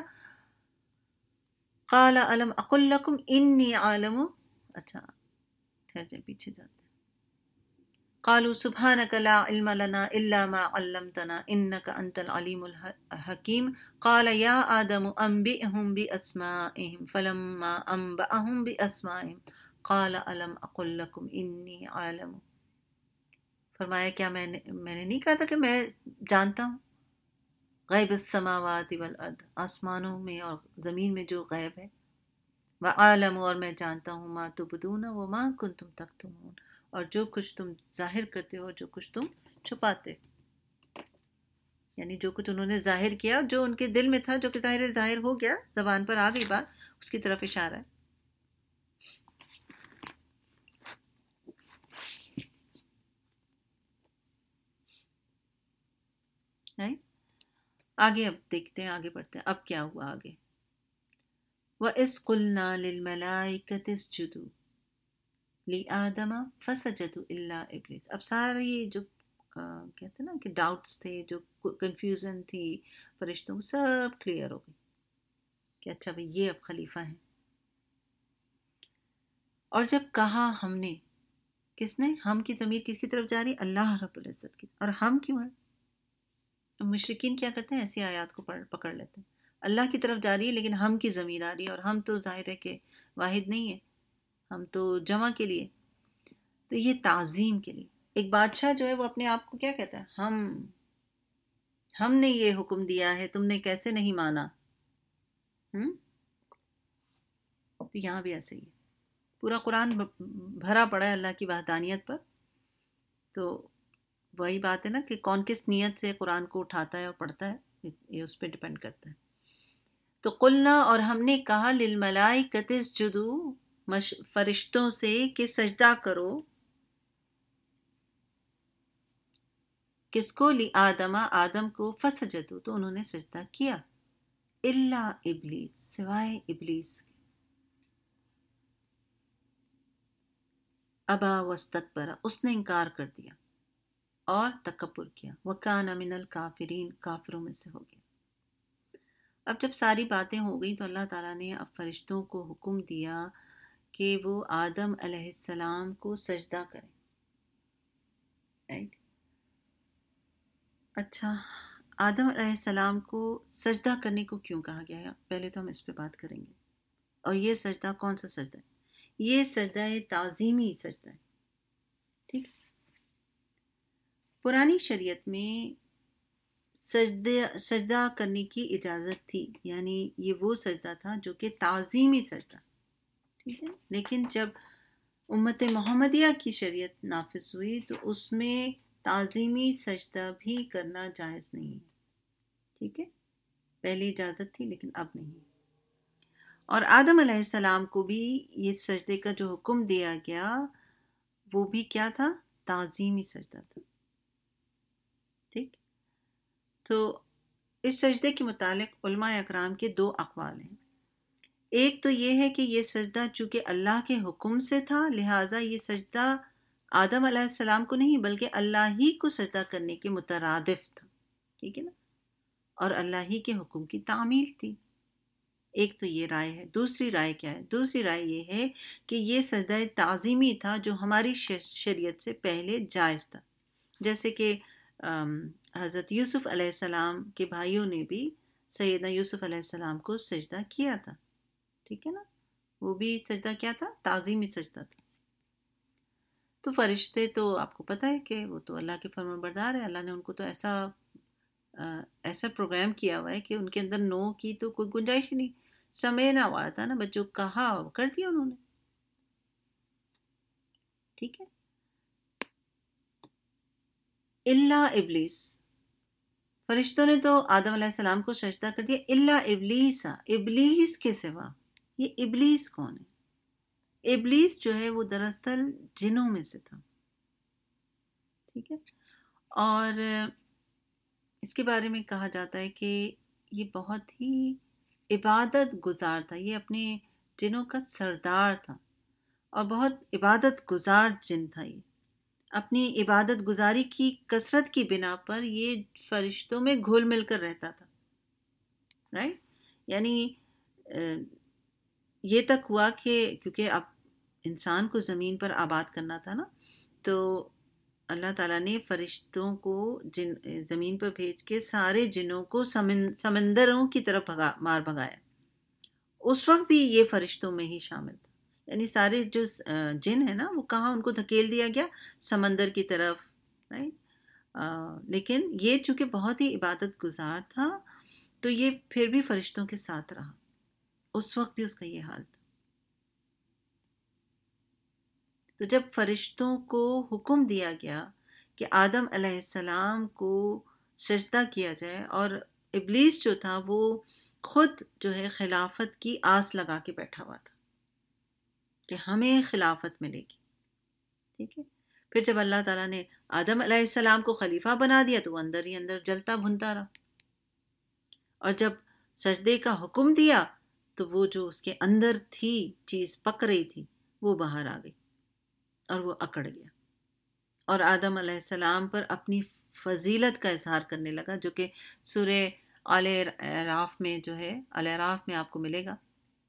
قال الم اقل لکم انی عالم. اچھا ٹھہر جائے، پیچھے جاتے ہیں. قالوا سبحانك لا علم لنا الا ما علمتنا انك انت العليم الحكيم. قال يا آدم انبئهم باسمائهم فلما انبأهم باسمائهم قال الم اقل لكم انی عالم. فرمایا کیا میں نے میں نے نہیں کہا تھا کہ میں جانتا ہوں غیب السماوات والارض، آسمانوں میں اور زمین میں جو غیب ہے. وعالم، اور میں جانتا ہوں ما تبدون وما کنتم تکتمون، اور جو کچھ تم ظاہر کرتے ہو جو کچھ تم چھپاتے. یعنی جو کچھ انہوں نے ظاہر کیا، جو ان کے دل میں تھا، جو کہ ظاہر ظاہر ہو گیا، زبان پر آ گئی بات، اس کی طرف اشارہ ہے. ہے آگے اب دیکھتے ہیں، آگے بڑھتے ہیں. اب کیا ہوا آگے؟ وَإِذْ قُلْنَا لِلْمَلَائِكَةِ اسْجُدُوا لِآدَمَ فَسَجَدُوا إِلَّا إِبْلِيسَ. اب سارے یہ جو کہتے ہیں نا کہ ڈاؤٹس تھے، جو کنفیوژن تھی فرشتوں، سب کلیئر ہو گئی کہ اچھا بھئی یہ اب خلیفہ ہیں. اور جب کہا ہم نے، کس نے؟ ہم کی ضمیر کس کی طرف جا رہی؟ اللہ رب العزت کی. اور ہم کیوں ہیں؟ مشرکین کیا کرتے ہیں؟ ایسی آیات کو پکڑ لیتے ہیں، اللہ کی طرف جا رہی ہے لیکن ہم کی ضمیر آ رہی ہے، اور ہم تو ظاہر ہے کہ واحد نہیں ہے، ہم تو جمع کے لیے. تو یہ تعظیم کے لیے. ایک بادشاہ جو ہے وہ اپنے آپ کو کیا کہتا ہے؟ ہم ہم نے یہ حکم دیا ہے، تم نے کیسے نہیں مانا؟ ہم تو یہاں بھی ایسے ہی ہے. پورا قرآن بھرا پڑا ہے اللہ کی وحدانیت پر. تو وہی بات ہے نا کہ کون کس نیت سے قرآن کو اٹھاتا ہے اور پڑھتا ہے، یہ اس پہ ڈیپینڈ کرتا ہے. تو قلنا، اور ہم نے کہا، للملائکۃ اسجدوا، فرشتوں سے کہ سجدہ کرو. کس کو؟ لآدم، آدم کو. فسجدوا، تو انہوں نے سجدہ کیا. الا ابلیس، سوائے ابلیس. ابا واستکبر، اس نے انکار کر دیا اور تکبر کیا. وکان من الکافرین، کافروں میں سے ہو گیا. اب جب ساری باتیں ہو گئی تو اللہ تعالیٰ نے اب فرشتوں کو حکم دیا کہ وہ آدم علیہ السلام کو سجدہ کریں. right؟ اچھا، آدم علیہ السلام کو سجدہ کرنے کو کیوں کہا گیا ہے؟ پہلے تو ہم اس پہ بات کریں گے. اور یہ سجدہ کون سا سجدہ ہے؟ یہ سجدہ تعظیمی سجدہ ہے. ٹھیک. پرانی شریعت میں سجدہ سجدہ کرنے کی اجازت تھی، یعنی یہ وہ سجدہ تھا جو کہ تعظیمی سجدہ. ٹھیک ہے. لیکن جب امت محمدیہ کی شریعت نافذ ہوئی تو اس میں تعظیمی سجدہ بھی کرنا جائز نہیں ہے. ٹھیک ہے. پہلے اجازت تھی لیکن اب نہیں. اور آدم علیہ السلام کو بھی یہ سجدے کا جو حکم دیا گیا وہ بھی کیا تھا؟ تعظیمی سجدہ تھا. ٹھیک. تو اس سجدے کے متعلق علماء اکرام کے دو اقوال ہیں. ایک تو یہ ہے کہ یہ سجدہ چونکہ اللہ کے حکم سے تھا لہٰذا یہ سجدہ آدم علیہ السلام کو نہیں بلکہ اللہ ہی کو سجدہ کرنے کے مترادف تھا. ٹھیک ہے نا. اور اللہ ہی کے حکم کی تعمیل تھی. ایک تو یہ رائے ہے. دوسری رائے کیا ہے؟ دوسری رائے یہ ہے کہ یہ سجدہ تعظیمی تھا جو ہماری شریعت سے پہلے جائز تھا. جیسے کہ حضرت یوسف علیہ السلام کے بھائیوں نے بھی سیدنا یوسف علیہ السلام کو سجدہ کیا تھا. ٹھیک ہے نا. وہ بھی سجدہ کیا تھا؟ تعظیمی سجدہ تھا. تو فرشتے تو آپ کو پتہ ہے کہ وہ تو اللہ کے فرمان بردار ہے. اللہ نے ان کو تو ایسا ایسا پروگرام کیا ہوا ہے کہ ان کے اندر نو کی تو کوئی گنجائش ہی نہیں. سمعنا ہوا تھا نا، بچوں کہا کر دیا انہوں نے. ٹھیک ہے. الا ابلیس، فرشتوں نے تو آدم علیہ السلام کو سجدہ کر دیا. الا ابلیس، ابلیس کے سوا. یہ ابلیس کون ہے؟ ابلیس جو ہے وہ دراصل جنوں میں سے تھا. ٹھیک ہے. اور اس کے بارے میں کہا جاتا ہے کہ یہ بہت ہی عبادت گزار تھا، یہ اپنے جنوں کا سردار تھا اور بہت عبادت گزار جن تھا. یہ اپنی عبادت گزاری کی کثرت کی بنا پر یہ فرشتوں میں گھل مل کر رہتا تھا. رائٹ؟ یعنی یہ تک ہوا کہ کیونکہ اب انسان کو زمین پر آباد کرنا تھا نا، تو اللہ تعالیٰ نے فرشتوں کو جن زمین پر بھیج کے سارے جنوں کو سمندروں کی طرف بھگا مار بھگایا. اس وقت بھی یہ فرشتوں میں ہی شامل تھا. یعنی سارے جو جن ہیں نا وہ کہاں ان کو دھکیل دیا گیا؟ سمندر کی طرف. رائٹ؟ لیکن یہ چونکہ بہت ہی عبادت گزار تھا تو یہ پھر بھی فرشتوں کے ساتھ رہا. اس وقت بھی اس کا یہ حال تھا. تو جب فرشتوں کو حکم دیا گیا کہ آدم علیہ السلام کو سجدہ کیا جائے، اور ابلیس جو تھا وہ خود جو ہے خلافت کی آس لگا کے بیٹھا ہوا تھا کہ ہمیں خلافت ملے گی. ٹھیک ہے؟ پھر جب اللہ تعالیٰ نے آدم علیہ السلام کو خلیفہ بنا دیا تو وہ اندر ہی اندر جلتا بھنتا رہا، اور جب سجدے کا حکم دیا تو وہ جو اس کے اندر تھی چیز پک رہی تھی وہ باہر آ گئی اور وہ اکڑ گیا، اور آدم علیہ السلام پر اپنی فضیلت کا اظہار کرنے لگا، جو کہ سورہ آل اعراف میں جو ہے آل اعراف میں آپ کو ملے گا.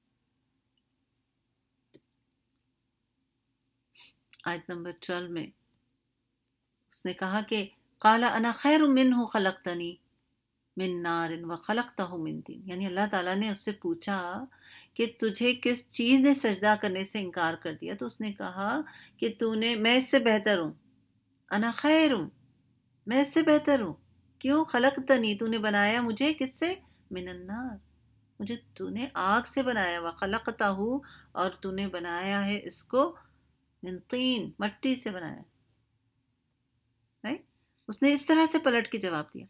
آیت نمبر بارہ میں اس نے کہا کہ قال انا خیر منہ خلقتنی من نار وخلقتہ من طین. یعنی اللہ تعالیٰ نے اس سے پوچھا کہ تجھے کس چیز نے سجدہ کرنے سے انکار کر دیا، تو اس نے کہا کہ تو نے میں اس سے بہتر ہوں. انا خیر ہوں، میں اس سے بہتر ہوں. کیوں؟ خلقتنی، تو نے بنایا مجھے کس سے؟ من النار، مجھے تو نے آگ سے بنایا. وخلقتہ، اور تو نے بنایا ہے اس کو من طین، مٹی سے بنایا. right؟ اس نے اس طرح سے پلٹ کے جواب دیا،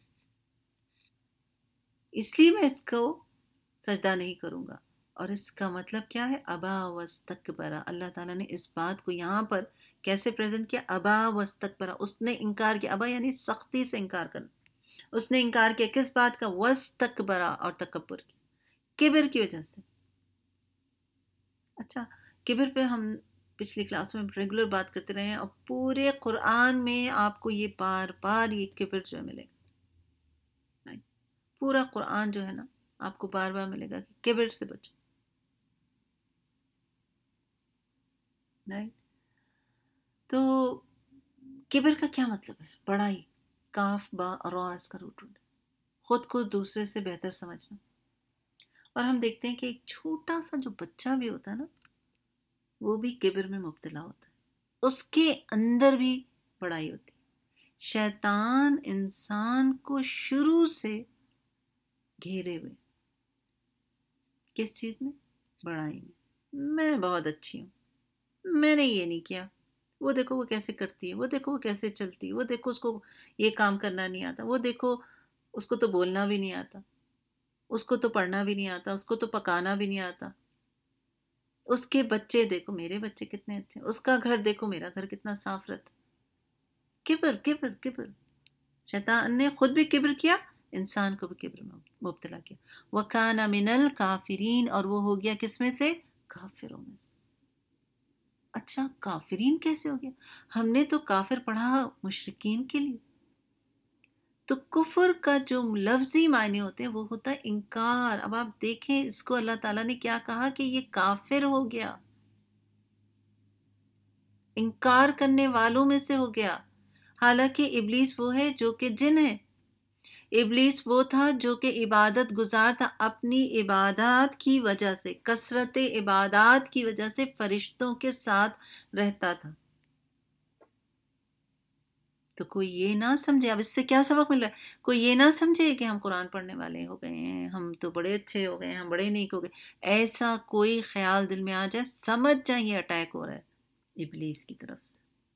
اس لیے میں اس کو سجدہ نہیں کروں گا. اور اس کا مطلب کیا ہے؟ ابا واستکبرا. اللہ تعالیٰ نے اس بات کو یہاں پر کیسے پریزنٹ کیا؟ ابا واستکبرا، اس نے انکار کیا. ابا یعنی سختی سے انکار کرنا. اس نے انکار کیا کس بات کا؟ واستکبرا، اور تکبر کی، کبر کی وجہ سے. اچھا، کبر پہ ہم پچھلی کلاس میں ریگولر بات کرتے رہے ہیں، اور پورے قرآن میں آپ کو یہ بار بار یہ کبر جو ہے ملے گا. پورا قرآن جو ہے نا آپ کو بار بار ملے گا کہ کبر سے بچو. رائٹ؟ تو کبر کا کیا مطلب ہے؟ بڑائی. کاف با را اس کا روٹ روٹ خود کو دوسرے سے بہتر سمجھنا. اور ہم دیکھتے ہیں کہ ایک چھوٹا سا جو بچہ بھی ہوتا ہے نا وہ بھی کبر میں مبتلا ہوتا ہے، اس کے اندر بھی بڑائی ہوتی ہے. شیطان انسان کو شروع سے گھیرے ہوئے کس چیز میں؟ بڑائی میں. میں بہت اچھی ہوں، میں نے یہ نہیں کیا، وہ دیکھو وہ کیسے کرتی ہے، وہ دیکھو وہ کیسے چلتی ہے، وہ دیکھو اس کو یہ کام کرنا نہیں آتا، وہ دیکھو اس کو تو بولنا بھی نہیں آتا، اس کو تو پڑھنا بھی نہیں آتا، اس کو تو پکانا بھی نہیں آتا، اس کے بچے دیکھو میرے بچے کتنے اچھے، اس کا گھر دیکھو میرا گھر کتنا صاف رہتا. کبر کبر کبر. شیطان نے خود بھی کبر کیا، انسان کو بھی کبر میں مبتلا کیا. وَكَانَ مِنَ الْكَافِرِينَ، اور وہ ہو گیا کس میں سے؟ کافروں میں سے. اچھا، کافرین کیسے ہو گیا؟ ہم نے تو کافر پڑھا مشرکین کے لیے. تو کفر کا جو لفظی معنی ہوتے ہیں وہ ہوتا ہے انکار. اب آپ دیکھیں اس کو اللہ تعالیٰ نے کیا کہا کہ یہ کافر ہو گیا، انکار کرنے والوں میں سے ہو گیا. حالانکہ ابلیس وہ ہے جو کہ جن ہے. ابلیس وہ تھا جو کہ عبادت گزار تھا، اپنی عبادات کی وجہ سے، کثرت عبادات کی وجہ سے فرشتوں کے ساتھ رہتا تھا. تو کوئی یہ نہ سمجھے، اب اس سے کیا سبق مل رہا ہے؟ کوئی یہ نہ سمجھے کہ ہم قرآن پڑھنے والے ہو گئے ہیں، ہم تو بڑے اچھے ہو گئے ہیں، ہم بڑے نیک ہو گئے. ایسا کوئی خیال دل میں آ جائے، سمجھ جائیں یہ اٹیک ہو رہا ہے ابلیس کی طرف سے.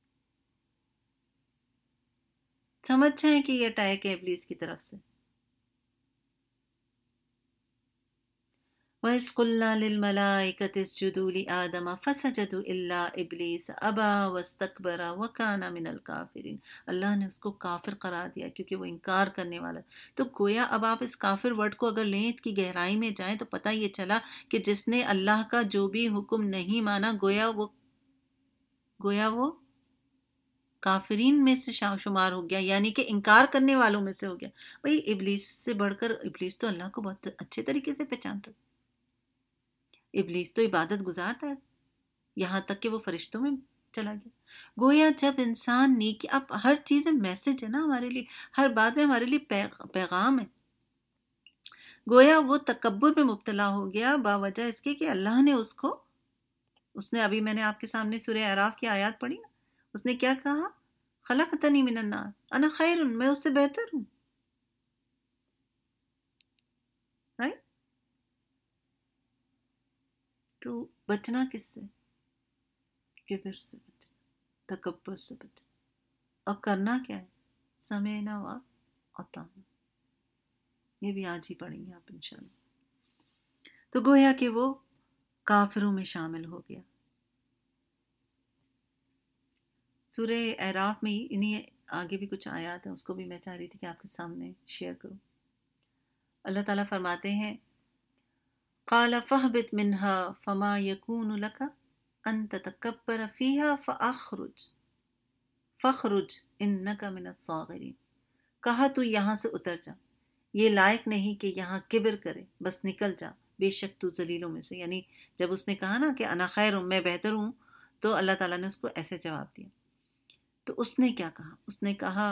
سمجھ جائیں کہ یہ اٹیک ہے ابلیس کی طرف سے. وَإِذْ قُلْنَا لِلْمَلَائِكَةِ اسْجُدُوا لِآدَمَ فَسَجَدُوا إِلَّا إِبْلِيسَ أَبَى وَاسْتَكْبَرَ وَكَانَ مِنَ الْكَافِرِينَ۔ اللہ نے اس کو کافر قرار دیا کیونکہ وہ انکار کرنے والا۔ تو گویا اب آپ اس کافر ورڈ کو اگر لیں اس کی گہرائی میں جائیں تو پتہ یہ چلا کہ جس نے اللہ کا جو بھی حکم نہیں مانا گویا وہ گویا وہ کافرین میں سے شمار ہو گیا، یعنی کہ انکار کرنے والوں میں سے ہو گیا۔ بھئی ابلیس سے بڑھ کر ابلیس تو اللہ کو بہت اچھے طریقے سے پہچانتا، ابلیس تو عبادت گزارتا ہے، یہاں تک کہ وہ فرشتوں میں چلا گیا۔ گویا جب انسان نیکی، اب ہر چیز میں میسج ہے نا ہمارے لیے، ہر بات میں ہمارے لیے پیغام ہے۔ گویا وہ تکبر میں مبتلا ہو گیا باوجہ اس کے کہ اللہ نے اس کو، اس نے ابھی میں نے آپ کے سامنے سورہ اعراف کی آیات پڑھی نا، اس نے کیا کہا؟ خلقتنی من النار انا خیر، میں اس سے بہتر ہوں، رائٹ؟ تو بچنا کس سے؟ کبر سے بچنا، تکبر سے بچنا، اور کرنا کیا ہے؟ سمعنا و اطعنا، یہ بھی آج ہی پڑھیں گے آپ انشاءاللہ۔ تو گویا کہ وہ کافروں میں شامل ہو گیا۔ سورہ اعراف میں ہی انہیں آگے بھی کچھ آیات ہیں، اس کو بھی میں چاہ رہی تھی کہ آپ کے سامنے شیئر کروں۔ اللہ تعالیٰ فرماتے ہیں قال فاهبط منها فما يكون لك ان تتكبر فيها فاخرج فاخرج انك من الصاغرين، کہا تو یہاں سے اتر جا، یہ لائق نہیں کہ یہاں کبر کرے، بس نکل جا، بے شک تو ذلیلوں میں سے۔ یعنی جب اس نے کہا نا کہ انا خیر ہوں، میں بہتر ہوں، تو اللہ تعالیٰ نے اس کو ایسے جواب دیا۔ تو اس نے کیا کہا؟ اس نے کہا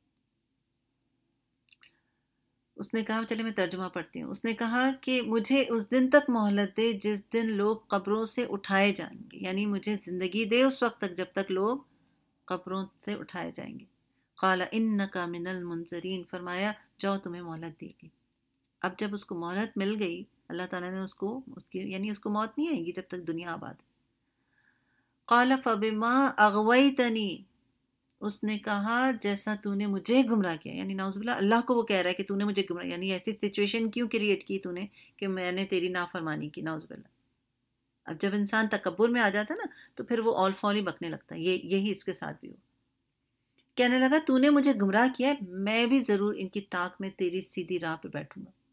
اس نے کہا چلے میں ترجمہ پڑھتی ہوں۔ اس نے کہا کہ مجھے اس دن تک مہلت دے جس دن لوگ قبروں سے اٹھائے جائیں گے، یعنی مجھے زندگی دے اس وقت تک جب تک لوگ قبروں سے اٹھائے جائیں گے۔ قال انک من المنظرین، فرمایا جاؤ تمہیں مہلت دی گئی۔ اب جب اس کو مہلت مل گئی، اللہ تعالیٰ نے اس کو اس کی یعنی اس کو موت نہیں آئے گی جب تک دنیا آباد ہے۔ قال فبما اغویتنی، اس نے کہا جیسا تو نے مجھے گمراہ کیا، یعنی نعوذ باللہ اللہ کو وہ کہہ رہا ہے کہ تو نے مجھے گمراہ، یعنی ایسی سچویشن کیوں کریٹ کی تو نے کہ میں نے تیری نافرمانی کی، نعوذ باللہ۔ اب جب انسان تکبر میں آ جاتا ہے نا تو پھر وہ آل فال ہی بکنے لگتا ہے، یہ یہی اس کے ساتھ بھی ہو۔ کہنے لگا تو نے مجھے گمراہ کیا، میں بھی ضرور ان کی طاق میں تیری سیدھی راہ پہ بیٹھوں گا۔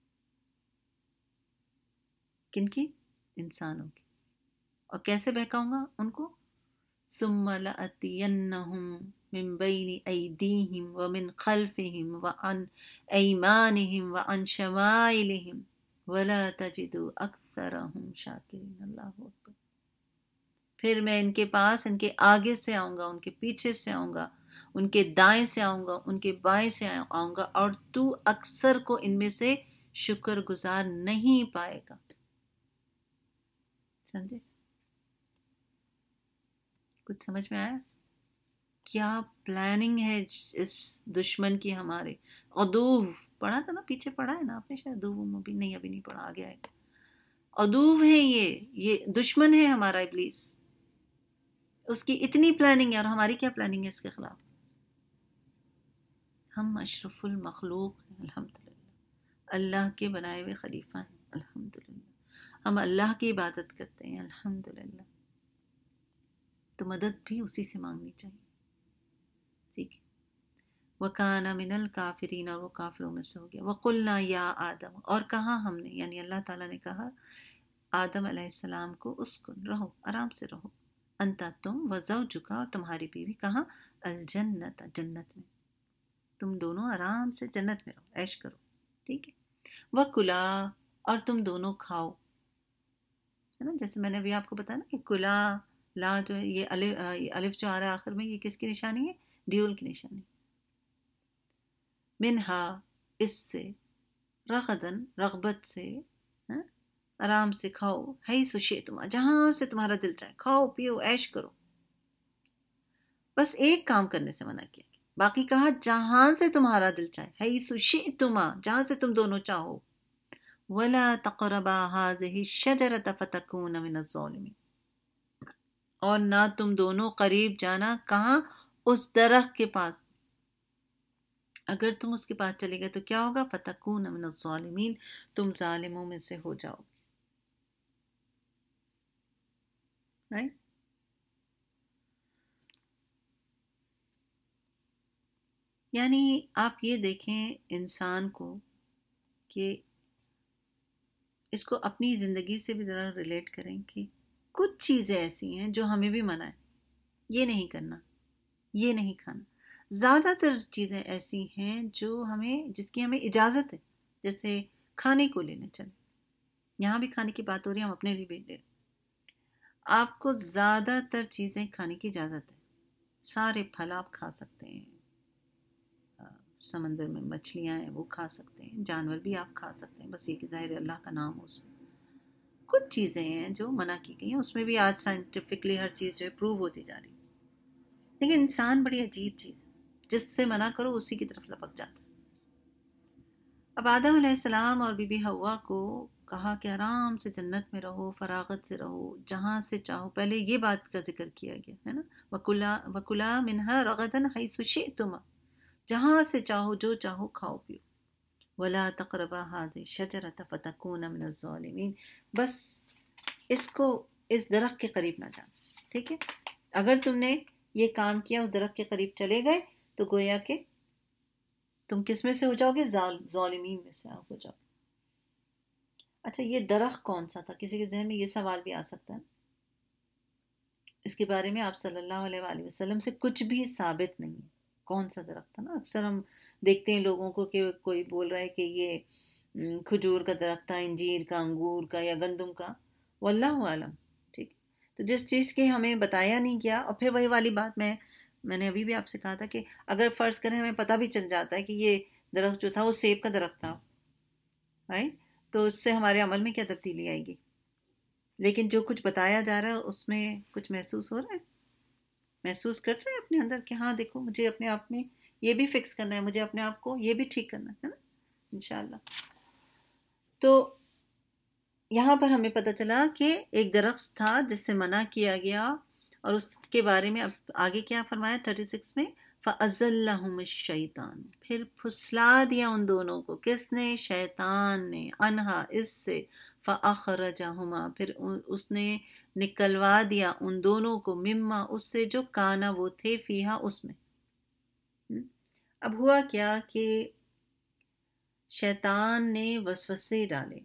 کن کی؟ انسانوں کی۔ اور کیسے بہکاؤں گا ان کو؟ ثم لأتینہم من بین ایدیہم ومن خلفہم وعن ایمانہم وعن شمائلہم ولا تجد اکثرہم شاکرین۔ اللہ اکبر۔ پھر میں ان کے پاس، ان کے آگے سے آؤں گا، ان کے پیچھے سے آؤں گا، ان کے دائیں سے آؤں گا، ان کے بائیں سے آؤں گا، اور تو اکثر کو ان میں سے شکر گزار نہیں پائے گا۔ سمجھے؟ کچھ سمجھ میں آیا؟ کیا پلاننگ ہے اس دشمن کی ہمارے؟ عدو پڑھا تھا نا، پیچھے پڑھا ہے نا آپ نے شاید، عدو مبین، نہیں ابھی نہیں پڑھا، آگے آئے گا۔ عدو ہے یہ یہ دشمن ہے ہمارا ابلیس، اس کی اتنی پلاننگ ہے، اور ہماری کیا پلاننگ ہے اس کے خلاف؟ ہم اشرف المخلوق ہیں الحمدللہ، اللہ کے بنائے ہوئے خلیفہ ہیں الحمدللہ، ہم اللہ کی عبادت کرتے ہیں الحمدللہ، تو مدد بھی اسی سے مانگنی چاہیے، ٹھیک ہے۔ وَكَانَ مِنَ الْكَافِرِينَ، اور وہ کافروں میں سے ہو گیا۔ وَقُلْنَا يَا آدم، اور کہا ہم نے، یعنی اللہ تعالیٰ نے کہا آدم علیہ السلام کو، اسکن، رہو، آرام سے رہو، انتا تم، وزوجک، اور تمہاری بیوی، کہاں؟ الجنت، جنت میں، تم دونوں آرام سے جنت میں رہو، عیش کرو، ٹھیک ہے۔ وَكُلَا، اور تم دونوں کھاؤ، ہے نا، جیسے میں نے ابھی آپ کو بتایا نا کہ کلا لا جو ہے، یہ الف یہ الف جو آ رہا ہے آخر میں، یہ کس کی نشانی ہے؟ ڈیول کی نشانی۔ منہا، اس سے، رغدن، رغبت سے، ہاں، آرام سے کھاؤ، حیث شئتما، جہاں سے تمہارا دل چاہے، کھاؤ پیو عیش کرو، بس ایک کام کرنے سے منع کیا، باقی کہا جہاں سے تمہارا دل چاہے، حیث شئتما، جہاں سے تم دونوں چاہو، ولا تقربا هذه الشجرة فتكون من الظالمين، اور نہ تم دونوں قریب جانا، کہاں؟ اس درخت کے پاس، اگر تم اس کے پاس چلے گئے تو کیا ہوگا؟ فتکون من الظالمین، تم ظالموں میں سے ہو جاؤ گے۔ رائٹ. یعنی آپ یہ دیکھیں انسان کو کہ اس کو اپنی زندگی سے بھی ذرا ریلیٹ کریں کہ کچھ چیزیں ایسی ہیں جو ہمیں بھی منع ہے، یہ نہیں کرنا، یہ نہیں کھانا. زیادہ تر چیزیں ایسی ہیں جو ہمیں جس کی ہمیں اجازت ہے، جیسے کھانے کو لینے چلیں، یہاں بھی کھانے کی بات ہو رہی ہے، ہم اپنے لیے بھی لے رہے ہیں. آپ کو زیادہ تر چیزیں کھانے کی اجازت ہے، سارے پھل آپ کھا سکتے ہیں، سمندر میں مچھلیاں ہیں وہ کھا سکتے ہیں، جانور بھی آپ کھا سکتے ہیں، بس یہ کہ ظاہر اللہ کا نام ہو اس میں. کچھ چیزیں ہیں جو منع کی گئی ہیں، اس میں بھی آج سائنٹیفکلی ہر چیز جو ہے پروو ہوتی جا رہی ہے. لیکن انسان بڑی عجیب چیز ہے، جس سے منع کرو اسی کی طرف لپک جاتا ہے. اب آدم علیہ السلام اور بی بی حوا کو کہا کہ آرام سے جنت میں رہو، فراغت سے رہو، جہاں سے چاہو. پہلے یہ بات کا ذکر کیا گیا ہے نا، وَكُلَا وَكُلَا مِنْهَا رَغَدًا حَيْثُ شِئْتُمَا، جہاں سے چاہو جو چاہو کھاؤ پیو. وَلَا تَقْرَبَا هَٰذِهِ الشَّجَرَةَ فَتَكُونَ مِنَ الظَّالِمِينَ، بس اس کو اس درخت کے قریب نہ جانا. ٹھیک ہے، اگر تم نے یہ کام کیا، اس درخت کے قریب چلے گئے تو گویا کہ تم کس میں سے ہو جاؤ گے؟ ظالمین میں سے ہو جاؤ. اچھا، یہ درخت کون سا تھا؟ کسی کے ذہن میں یہ سوال بھی آ سکتا ہے. اس کے بارے میں آپ صلی اللہ علیہ وآلہ وسلم سے کچھ بھی ثابت نہیں ہے کون سا درخت تھا نا. اکثر ہم دیکھتے ہیں لوگوں کو کہ کوئی بول رہا ہے کہ یہ کھجور کا درخت تھا، انجیر کا، انگور کا، یا گندم کا، واللہ عالم. ٹھیک، تو جس چیز کے ہمیں بتایا نہیں گیا، اور پھر وہی والی بات میں میں نے ابھی بھی آپ سے کہا تھا کہ اگر فرض کریں ہمیں پتہ بھی چل جاتا ہے کہ یہ درخت جو تھا وہ سیب کا درخت تھا، رائٹ، تو اس سے ہمارے عمل میں کیا تبدیلی آئے گی؟ لیکن جو کچھ بتایا جا رہا ہے اس میں کچھ محسوس ہو رہا ہے، محسوس کر رہے ہیں اپنے اندر کہ ہاں دیکھو مجھے اپنے آپ میں یہ بھی فکس کرنا ہے، مجھے اپنے آپ کو یہ بھی ٹھیک کرنا ہے نا، انشاءاللہ. تو یہاں پر ہمیں پتہ چلا کہ ایک درخت تھا جس سے منع کیا گیا، اور اس کے بارے میں اب آگے کیا فرمایا تھرٹی سکس میں، فَأَزَلَّهُمُ الشَّيْطَانُ، پھر پھسلا دیا ان دونوں کو. کس نے؟ شیطان نے. انہا، اس سے. فَأَخْرَجَهُمَا، پھر اس نے نکلوا دیا ان دونوں کو، مما، اس سے جو کانا وہ تھے، فیہا، اس میں. اب ہوا کیا کہ شیطان نے وسوسے ڈالے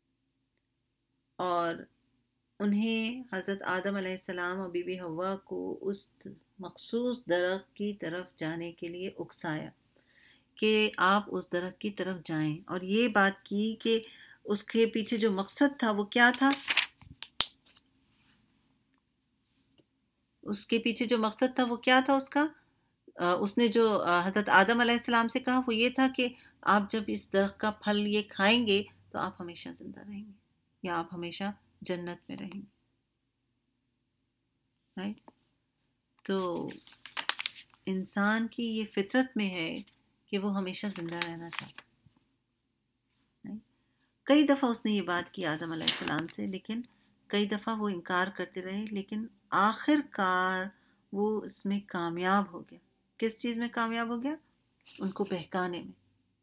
اور انہیں حضرت آدم علیہ السلام اور بی بی حوا کو اس مخصوص درخت کی طرف جانے کے لیے اکسایا کہ آپ اس درخت کی طرف جائیں، اور یہ بات کی کہ اس کے پیچھے جو مقصد تھا وہ کیا تھا. اس کے پیچھے جو مقصد تھا وہ کیا تھا اس کا؟ اس نے جو حضرت آدم علیہ السلام سے کہا وہ یہ تھا کہ آپ جب اس درخت کا پھل یہ کھائیں گے تو آپ ہمیشہ زندہ رہیں گے، یا آپ ہمیشہ جنت میں رہیں گے. رائٹ، تو انسان کی یہ فطرت میں ہے کہ وہ ہمیشہ زندہ رہنا چاہتا ہے. کئی دفعہ اس نے یہ بات کی آدم علیہ السلام سے، لیکن کئی دفعہ وہ انکار کرتے رہے، لیکن آخر کار وہ اس میں کامیاب ہو گیا. کس چیز میں کامیاب ہو گیا؟ ان کو بہکانے میں.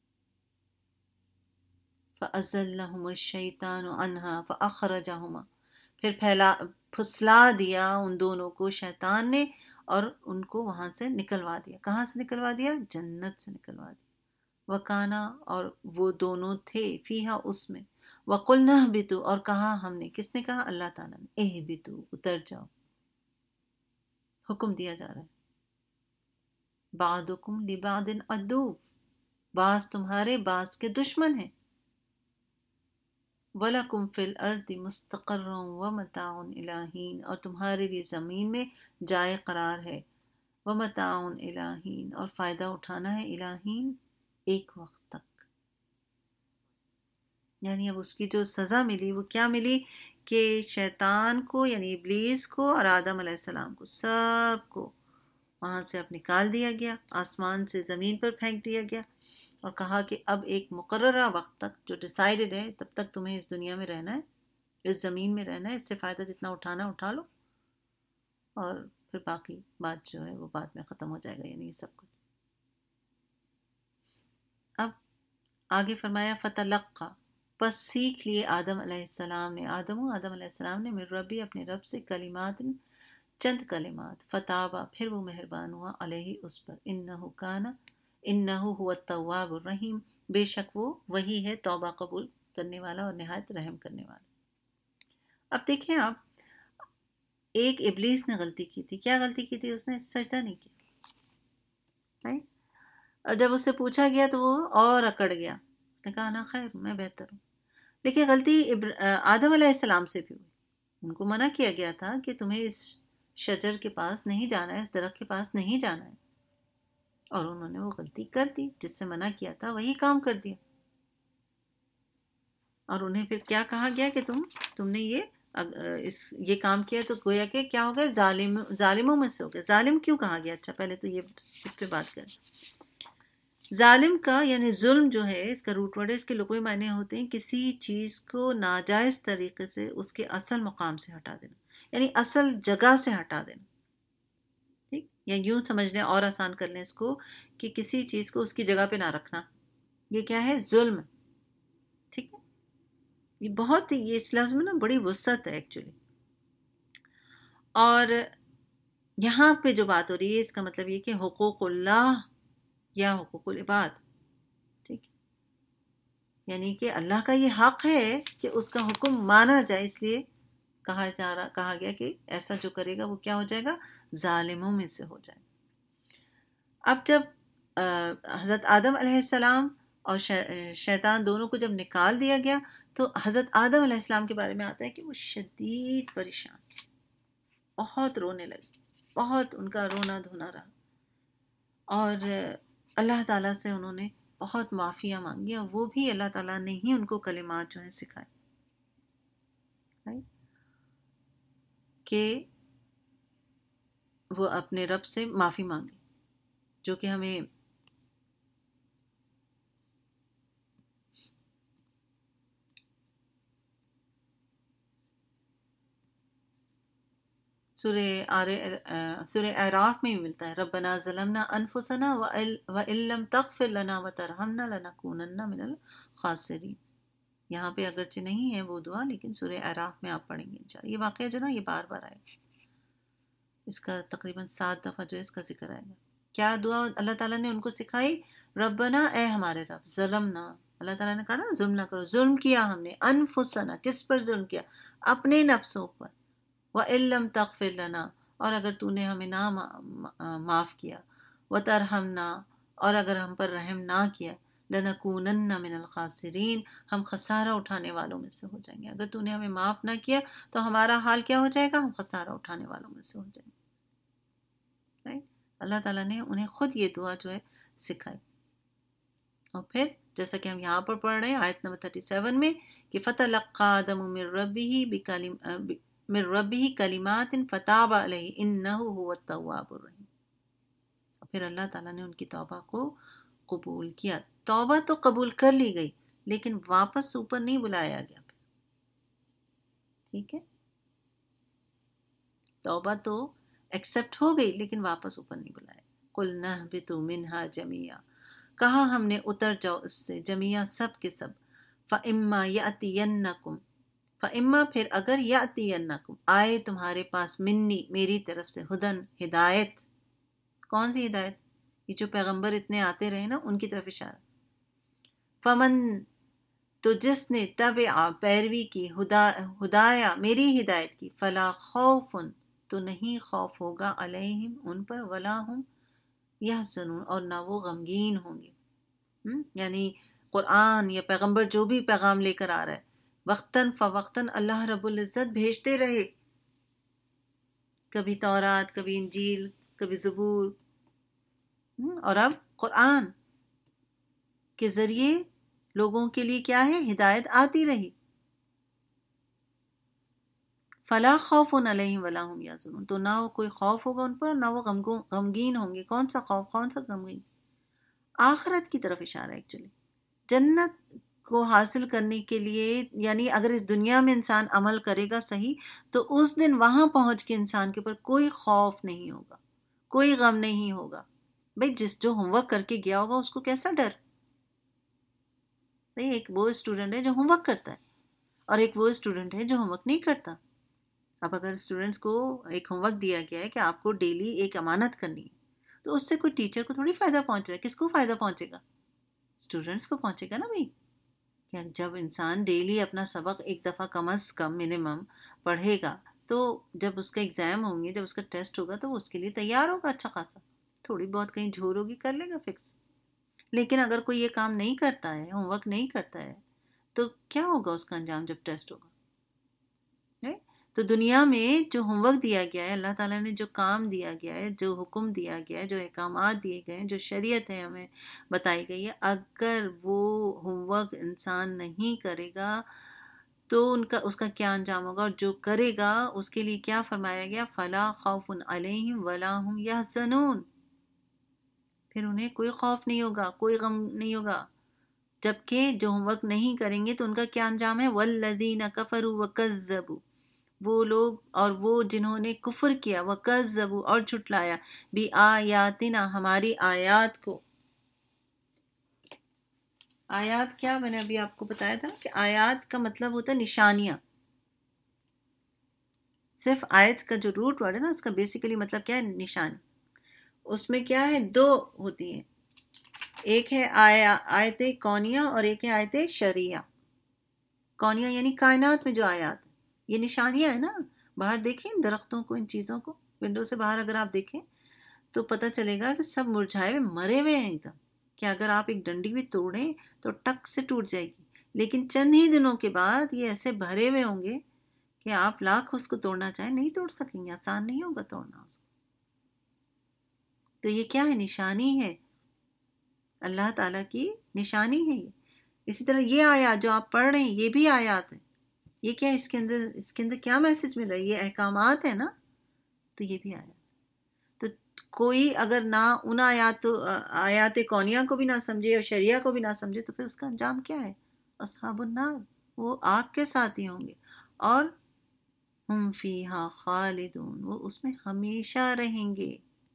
فَأَزَلَّهُمُ الشَّيْطَانُ عَنْهَا فَأَخْرَجَهُمَا، پھر پھیلا پھسلا دیا ان دونوں کو شیطان نے، اور ان کو وہاں سے نکلوا دیا. کہاں سے نکلوا دیا؟ جنت سے نکلوا دیا. وَكَانَا، اور وہ دونوں تھے، فیہا، اس میں. وَقُلْنَا اهْبِطُوا، اور کہا ہم نے، کس نے کہا؟ اللہ تعالیٰ نے. اهْبِطُوا، اتر جاؤ، حکم دیا جا رہا ہے. بَعْضُكُمْ لِبَعْضٍ عَدُوٌّ، بعض تمہارے بعض کے دشمن ہیں. وَلَكُمْ فِي الْأَرْضِ مُسْتَقَرٌّ وَمَتَاعٌ إِلَىٰ حِینٍ، اور تمہارے لیے زمین میں جائے قرار ہے. وَمَتَاعٌ إِلَىٰ حِین، اور فائدہ اٹھانا ہے، إِلَىٰ حِین، ایک وقت تک. یعنی اب اس کی جو سزا ملی وہ کیا ملی کہ شیطان کو، یعنی ابلیس کو، اور آدم علیہ السلام کو، سب کو وہاں سے اب نکال دیا گیا، آسمان سے زمین پر پھینک دیا گیا، اور کہا کہ اب ایک مقررہ وقت تک جو ڈیسائیڈڈ ہے تب تک تمہیں اس دنیا میں رہنا ہے، اس زمین میں رہنا ہے، اس سے فائدہ جتنا اٹھانا اٹھا لو، اور پھر باقی بات جو ہے وہ بعد میں ختم ہو جائے گا، یعنی یہ سب کچھ. اب آگے فرمایا فتلقى، پس سیکھ لیے آدم علیہ السلام نے آدم و آدم علیہ السلام نے من ربی اپنے رب سے کلمات چند کلمات فتابہ پھر وہ مہربان ہوا علیہ اس پر انہو کانا انہو هو التواب الرحیم بے شک وہ وہی ہے توبہ قبول کرنے والا اور نہایت رحم کرنے والا. اب دیکھیں آپ ایک ابلیس نے غلطی کی تھی. کیا غلطی کی تھی؟ اس نے سجدہ نہیں کیا. اور جب اس سے پوچھا گیا تو وہ اور اکڑ گیا. اس نے کہا نا خیر میں بہتر ہوں. لیکن غلطی آدم علیہ السلام سے بھی ہوئی. ان کو منع کیا گیا تھا کہ تمہیں اس شجر کے پاس نہیں جانا ہے, اس درخت کے پاس نہیں جانا ہے, اور انہوں نے وہ غلطی کر دی. جس سے منع کیا تھا وہی کام کر دیا. اور انہیں پھر کیا کہا گیا کہ تم تم نے یہ اس یہ کام کیا تو گویا کہ کیا ہو گئے, ظالم ظالموں میں سے ہو گئے. ظالم کیوں کہا گیا؟ اچھا پہلے تو یہ اس پہ بات کریں. ظالم کا یعنی ظلم جو ہے اس کا روٹ ورڈ ہے, اس کے لغوی معنی ہوتے ہیں کسی چیز کو ناجائز طریقے سے اس کے اصل مقام سے ہٹا دینا, یعنی اصل جگہ سے ہٹا دینا. ٹھیک, یا یوں سمجھ لیں اور آسان کر لیں اس کو کہ کسی چیز کو اس کی جگہ پہ نہ رکھنا, یہ کیا ہے؟ ظلم. ٹھیک ہے, یہ بہت یہ اس لفظ میں نا بڑی وسعت ہے ایکچولی. اور یہاں پہ جو بات ہو رہی ہے اس کا مطلب یہ کہ حقوق اللہ یا حقوق العباد. ٹھیک, یعنی کہ اللہ کا یہ حق ہے کہ اس کا حکم مانا جائے, اس لیے کہا جا رہا کہا گیا کہ ایسا جو کرے گا وہ کیا ہو جائے گا؟ ظالموں میں سے ہو جائے. اب جب حضرت آدم علیہ السلام اور شیطان دونوں کو جب نکال دیا گیا تو حضرت آدم علیہ السلام کے بارے میں آتا ہے کہ وہ شدید پریشان, بہت رونے لگے, بہت ان کا رونا دھونا رہا, اور اللہ تعالیٰ سے انہوں نے بہت معافیاں مانگی, اور وہ بھی اللہ تعالیٰ نے ہی ان کو کلمات جو ہیں سکھائے کہ وہ اپنے رب سے معافی مانگے, جو کہ ہمیں سورہ سورہ اعراف میں بھی ملتا ہے. ربنا ظلمنا انفسنا وان لم تغفر لنا وترحمنا لنکونن من الخاسرین. یہاں پہ اگرچہ نہیں ہے وہ دعا, لیکن سورہ اعراف میں آپ پڑھیں گے انشاءاللہ. یہ واقعہ جو نا یہ بار بار آئے گا, اس کا تقریباً سات دفعہ جو ہے اس کا ذکر آئے گا. کیا دعا اللہ تعالیٰ نے ان کو سکھائی؟ ربنا اے ہمارے رب, ظلمنا, اللہ تعالیٰ نے کہا نا ظلم نہ کرو, ظلم کیا ہم نے, انفسنا کس پر ظلم کیا؟ اپنے نفسوں پر, وَإِن لَّمْ تَغْفِرْ لَنَا اور اگر تو نے ہمیں نہ معاف کیا, وَتَرْحَمْنَا اور اگر ہم پر رحم نہ کیا, لَنَكُونَنَّ مِنَ الْخَاسِرِينَ ہم خسارہ اٹھانے والوں میں سے ہو جائیں گے. اگر تو نے ہمیں معاف نہ کیا تو ہمارا حال کیا ہو جائے گا؟ ہم خسارہ اٹھانے والوں میں سے ہو جائیں گے. right? اللہ تعالیٰ نے انہیں خود یہ دعا جو ہے سکھائی. اور پھر جیسا کہ ہم یہاں پر پڑھ رہے ہیں آیت نمبر سینتیس میں کہ فَتَلَقَّىٰ آدَمُ مِن رَّبِّهِ بِكَلِمَاتٍ من ربه کلمات فتاب علیہ انہ هو التواب الرحیم. پھر اللہ تعالیٰ نے ان کی توبہ کو قبول کیا. توبہ تو قبول کر لی گئی لیکن واپس اوپر نہیں بلایا گیا. ٹھیک ہے, توبہ تو ایکسپٹ ہو گئی لیکن واپس اوپر نہیں بلایا. قلنا اہبطوا منہا جمیعا کہا ہم نے اتر جاؤ اس سے جمیعا سب کے سب. فإما یأتینکم فإما پھر اگر یأتینکم آئے تمہارے پاس منی میری طرف سے ہدن ہدایت. کون سی ہدایت؟ یہ جو پیغمبر اتنے آتے رہے نا ان کی طرف اشارہ. فمن تو جس نے تبع پیروی کی ہدا ہدایا میری ہدایت کی, فلا خوف تو نہیں خوف ہوگا علیہم ان پر, ولا ہم یحزنون اور نہ وہ غمگین ہوں گے. یعنی قرآن یا پیغمبر جو بھی پیغام لے کر آ رہا ہے وقتاً فوقتاً اللہ رب العزت بھیجتے رہے, کبھی تورات, کبھی انجیل, کبھی زبور, اور اب قرآن کے ذریعے لوگوں کے لیے کیا ہے؟ ہدایت آتی رہی. فلا خوف علیہم ولا هم یحزنون تو نہ وہ کوئی خوف ہوگا ان پر نہ وہ غمگین ہوں گے. کون سا خوف, کون سا غمگین؟ آخرت کی طرف اشارہ ایکچولی. جنت کو حاصل کرنے کے لیے یعنی اگر اس دنیا میں انسان عمل کرے گا صحیح تو اس دن وہاں پہنچ کے انسان کے اوپر کوئی خوف نہیں ہوگا, کوئی غم نہیں ہوگا. بھئی جس جو ہوم ورک کر کے گیا ہوگا اس کو کیسا ڈر, بھئی ایک وہ اسٹوڈنٹ ہے جو ہوم ورک کرتا ہے اور ایک وہ اسٹوڈنٹ ہے جو ہوم ورک نہیں کرتا. اب اگر اسٹوڈنٹس کو ایک ہوم ورک دیا گیا ہے کہ آپ کو ڈیلی ایک امانت کرنی ہے، تو اس سے کوئی ٹیچر کو تھوڑی فائدہ پہنچ رہا ہے. کس کو فائدہ پہنچے گا؟ اسٹوڈنٹس کو پہنچے گا نا بھائی. کہ جب انسان ڈیلی اپنا سبق ایک دفعہ کم از کم منیمم پڑھے گا تو جب اس کا ایگزام ہوں گے، جب اس کا ٹیسٹ ہوگا تو وہ اس کے لیے تیار ہوگا اچھا خاصا. تھوڑی بہت کہیں جھور ہوگی کر لے گا فکس. لیکن اگر کوئی یہ کام نہیں کرتا ہے، ہوم ورک نہیں کرتا ہے، تو کیا ہوگا اس کا انجام جب ٹیسٹ ہوگا؟ تو دنیا میں جو ہوم ورک دیا گیا ہے، اللہ تعالیٰ نے جو کام دیا گیا ہے، جو حکم دیا گیا ہے، جو احکامات دیے گئے ہیں، جو شریعت ہے ہمیں بتائی گئی ہے، اگر وہ ہوم ورک انسان نہیں کرے گا تو ان کا اس کا کیا انجام ہوگا؟ اور جو کرے گا اس کے لیے کیا فرمایا گیا؟ فلا خوف علیہم ولا هم یحزنون. پھر انہیں کوئی خوف نہیں ہوگا، کوئی غم نہیں ہوگا. جبکہ جو ہوم ورک نہیں کریں گے تو ان کا کیا انجام ہے؟ والذین کفروا وکذبوا، وہ لوگ اور وہ جنہوں نے کفر کیا، وکذبوا اور جھٹلایا، بآیاتنا ہماری آیات کو. آیات کیا؟ میں نے ابھی آپ کو بتایا تھا کہ آیات کا مطلب ہوتا ہے نشانیاں. صرف آیت کا جو روٹ ورڈ ہے نا، اس کا بیسیکلی مطلب کیا ہے؟ نشان. اس میں کیا ہے؟ دو ہوتی ہیں، ایک ہے آیا آیت کونیہ اور ایک ہے آیت شرعیہ. کونیہ یعنی کائنات میں جو آیات، یہ نشانیاں ہیں نا. باہر دیکھیں درختوں کو، ان چیزوں کو، ونڈو سے باہر اگر آپ دیکھیں تو پتہ چلے گا کہ سب مرجھائے ہوئے مرے ہوئے ہیں ایک دم، کہ اگر آپ ایک ڈنڈی بھی توڑیں تو ٹک سے ٹوٹ جائے گی. لیکن چند ہی دنوں کے بعد یہ ایسے بھرے ہوئے ہوں گے کہ آپ لاکھ اس کو توڑنا چاہیں نہیں توڑ سکیں گے، آسان نہیں ہوگا توڑنا. تو یہ کیا ہے؟ نشانی ہے، اللہ تعالیٰ کی نشانی ہے یہ. اسی طرح یہ آیات جو آپ پڑھ رہے ہیں یہ بھی آیات ہیں. یہ کیا ہے؟ اس کے اندر اس کے اندر کیا میسج ملا؟ یہ احکامات ہیں نا. تو یہ بھی آیات. تو کوئی اگر نہ ان آیات آیات کونیہ کو بھی نہ سمجھے اور شریعہ کو بھی نہ سمجھے تو پھر اس کا انجام کیا ہے؟ اصحاب النار، وہ آگ کے ساتھی ہوں گے، اور ہم فیہا خالدون، وہ اس میں ہمیشہ رہیں گے.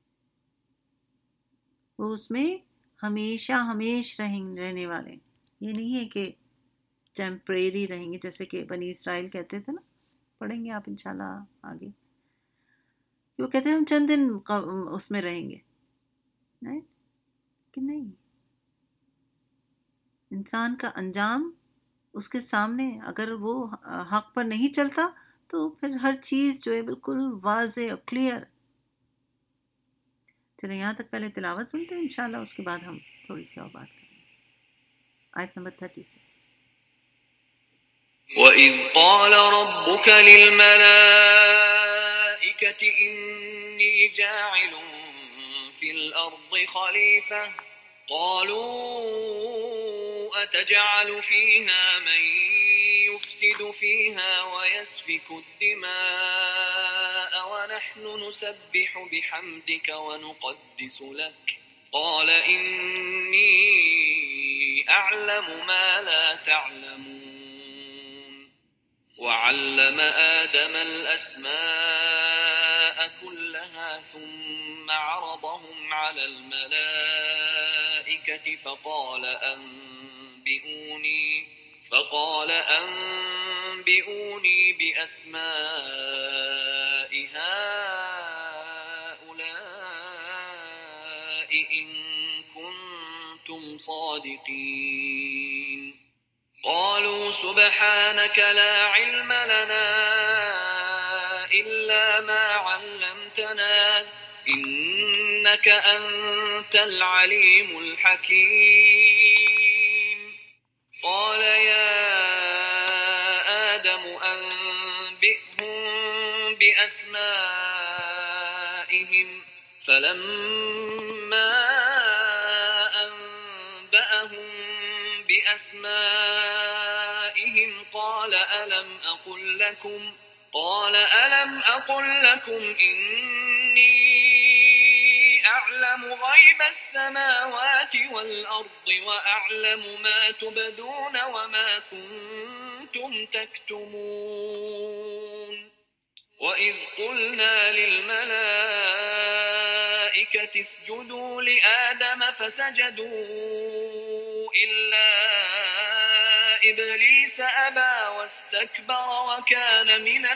وہ اس میں ہمیشہ ہمیش رہیں رہنے والے. یہ نہیں ہے کہ ٹیمپریری رہیں گے جیسے کہ بنی اسرائیل کہتے تھے نا. پڑھیں گے آپ انشاءاللہ آگے، وہ کہتے ہیں ہم چند دن اس میں رہیں گے. کہ نہیں، انسان کا انجام اس کے سامنے، اگر وہ حق پر نہیں چلتا تو پھر ہر چیز جو ہے بالکل واضح اور کلیئر. چلیں یہاں تک پہلے تلاوت سنتے ہیں، انشاءاللہ اس کے بعد ہم تھوڑی سی اور بات کریں. آیت نمبر تھرٹی سے. وَإِذْ قَالَ رَبُّكَ لِلْمَلَائِكَةِ إِنِّي جَاعِلٌ فِي الْأَرْضِ خَلِيفَةً قَالُوا أَتَجْعَلُ فِيهَا مَن يُفْسِدُ فِيهَا وَيَسْفِكُ الدِّمَاءَ وَنَحْنُ نُسَبِّحُ بِحَمْدِكَ وَنُقَدِّسُ لَكَ قَالَ إِنِّي أَعْلَمُ مَا لَا تَعْلَمُونَ. وَعَلَّمَ آدَمَ الْأَسْمَاءَ كُلَّهَا ثُمَّ عَرَضَهُمْ عَلَى الْمَلَائِكَةِ فَقَالَ أَنبِئُونِي فَقَالَ أَنبِئُونِي بِأَسْمَاءِ هَؤُلَاءِ إِن كُنتُمْ صَادِقِينَ. قالوا سبحانك لا علم لنا إلا ما علمتنا إنك أنت العليم الحكيم. قال يا آدم أنبئهم بأسمائهم فلما أنبأهم بأسمائهم قال ألم أقل لكم قال ألم أقل لكم إني أعلم غيب السماوات والأرض وأعلم ما تبدون وما كنتم تكتمون. وَإِذْ قُلْنَا لِلْمَلَائِكَةِ اسْجُدُوا لِآدَمَ فَسَجَدُوا إِلَّا إبليس أبى واستكبر وكان من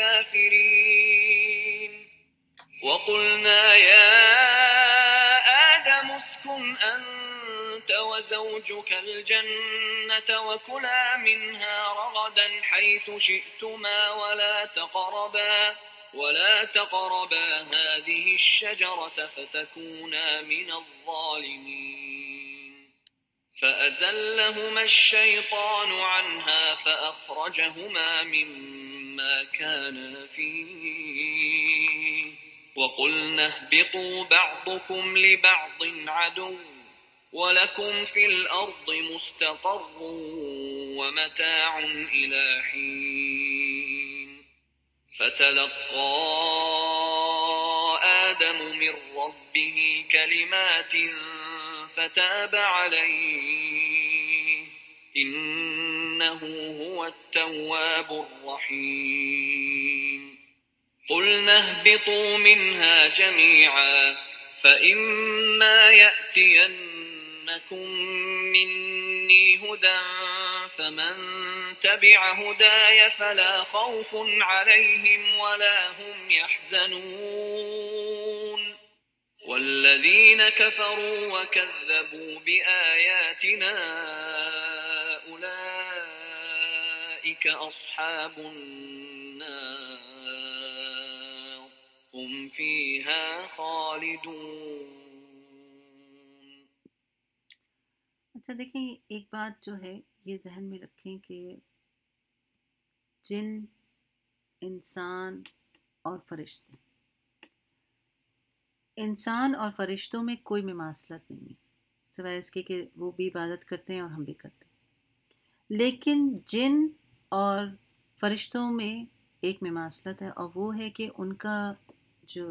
الكافرين وقلنا يا آدم اسكن أنت وزوجك الجنة وكلا منها رغدا حيث شئتما ولا تقربا ولا تقربا هذه الشجرة فتكونا من الظالمين فأزلهما الشيطان عنها فأخرجهما مما كانا فيه وقلنا اهبطوا بعضكم لبعض عدو ولكم في الأرض مستقر ومتاع إلى حين فتلقى آدم من ربه كلمات فتاب عليه إنه هو التواب الرحيم قلنا اهبطوا منها جميعا فإما يأتينكم مني هدى فمن تبع هداي فلا خوف عليهم ولا هم يحزنون والذين كفروا وكذبوا بآياتنا أولئك أصحاب النار هم فيها خالدون. اچھا دیکھیں، ایک بات جو ہے یہ ذہن میں رکھیں کہ جن، انسان اور فرشتے، انسان اور فرشتوں میں کوئی مماثلت نہیں ہے سوائے اس کے کہ وہ بھی عبادت کرتے ہیں اور ہم بھی کرتے ہیں، لیکن جن اور فرشتوں میں ایک مماثلت ہے اور وہ ہے کہ ان کا جو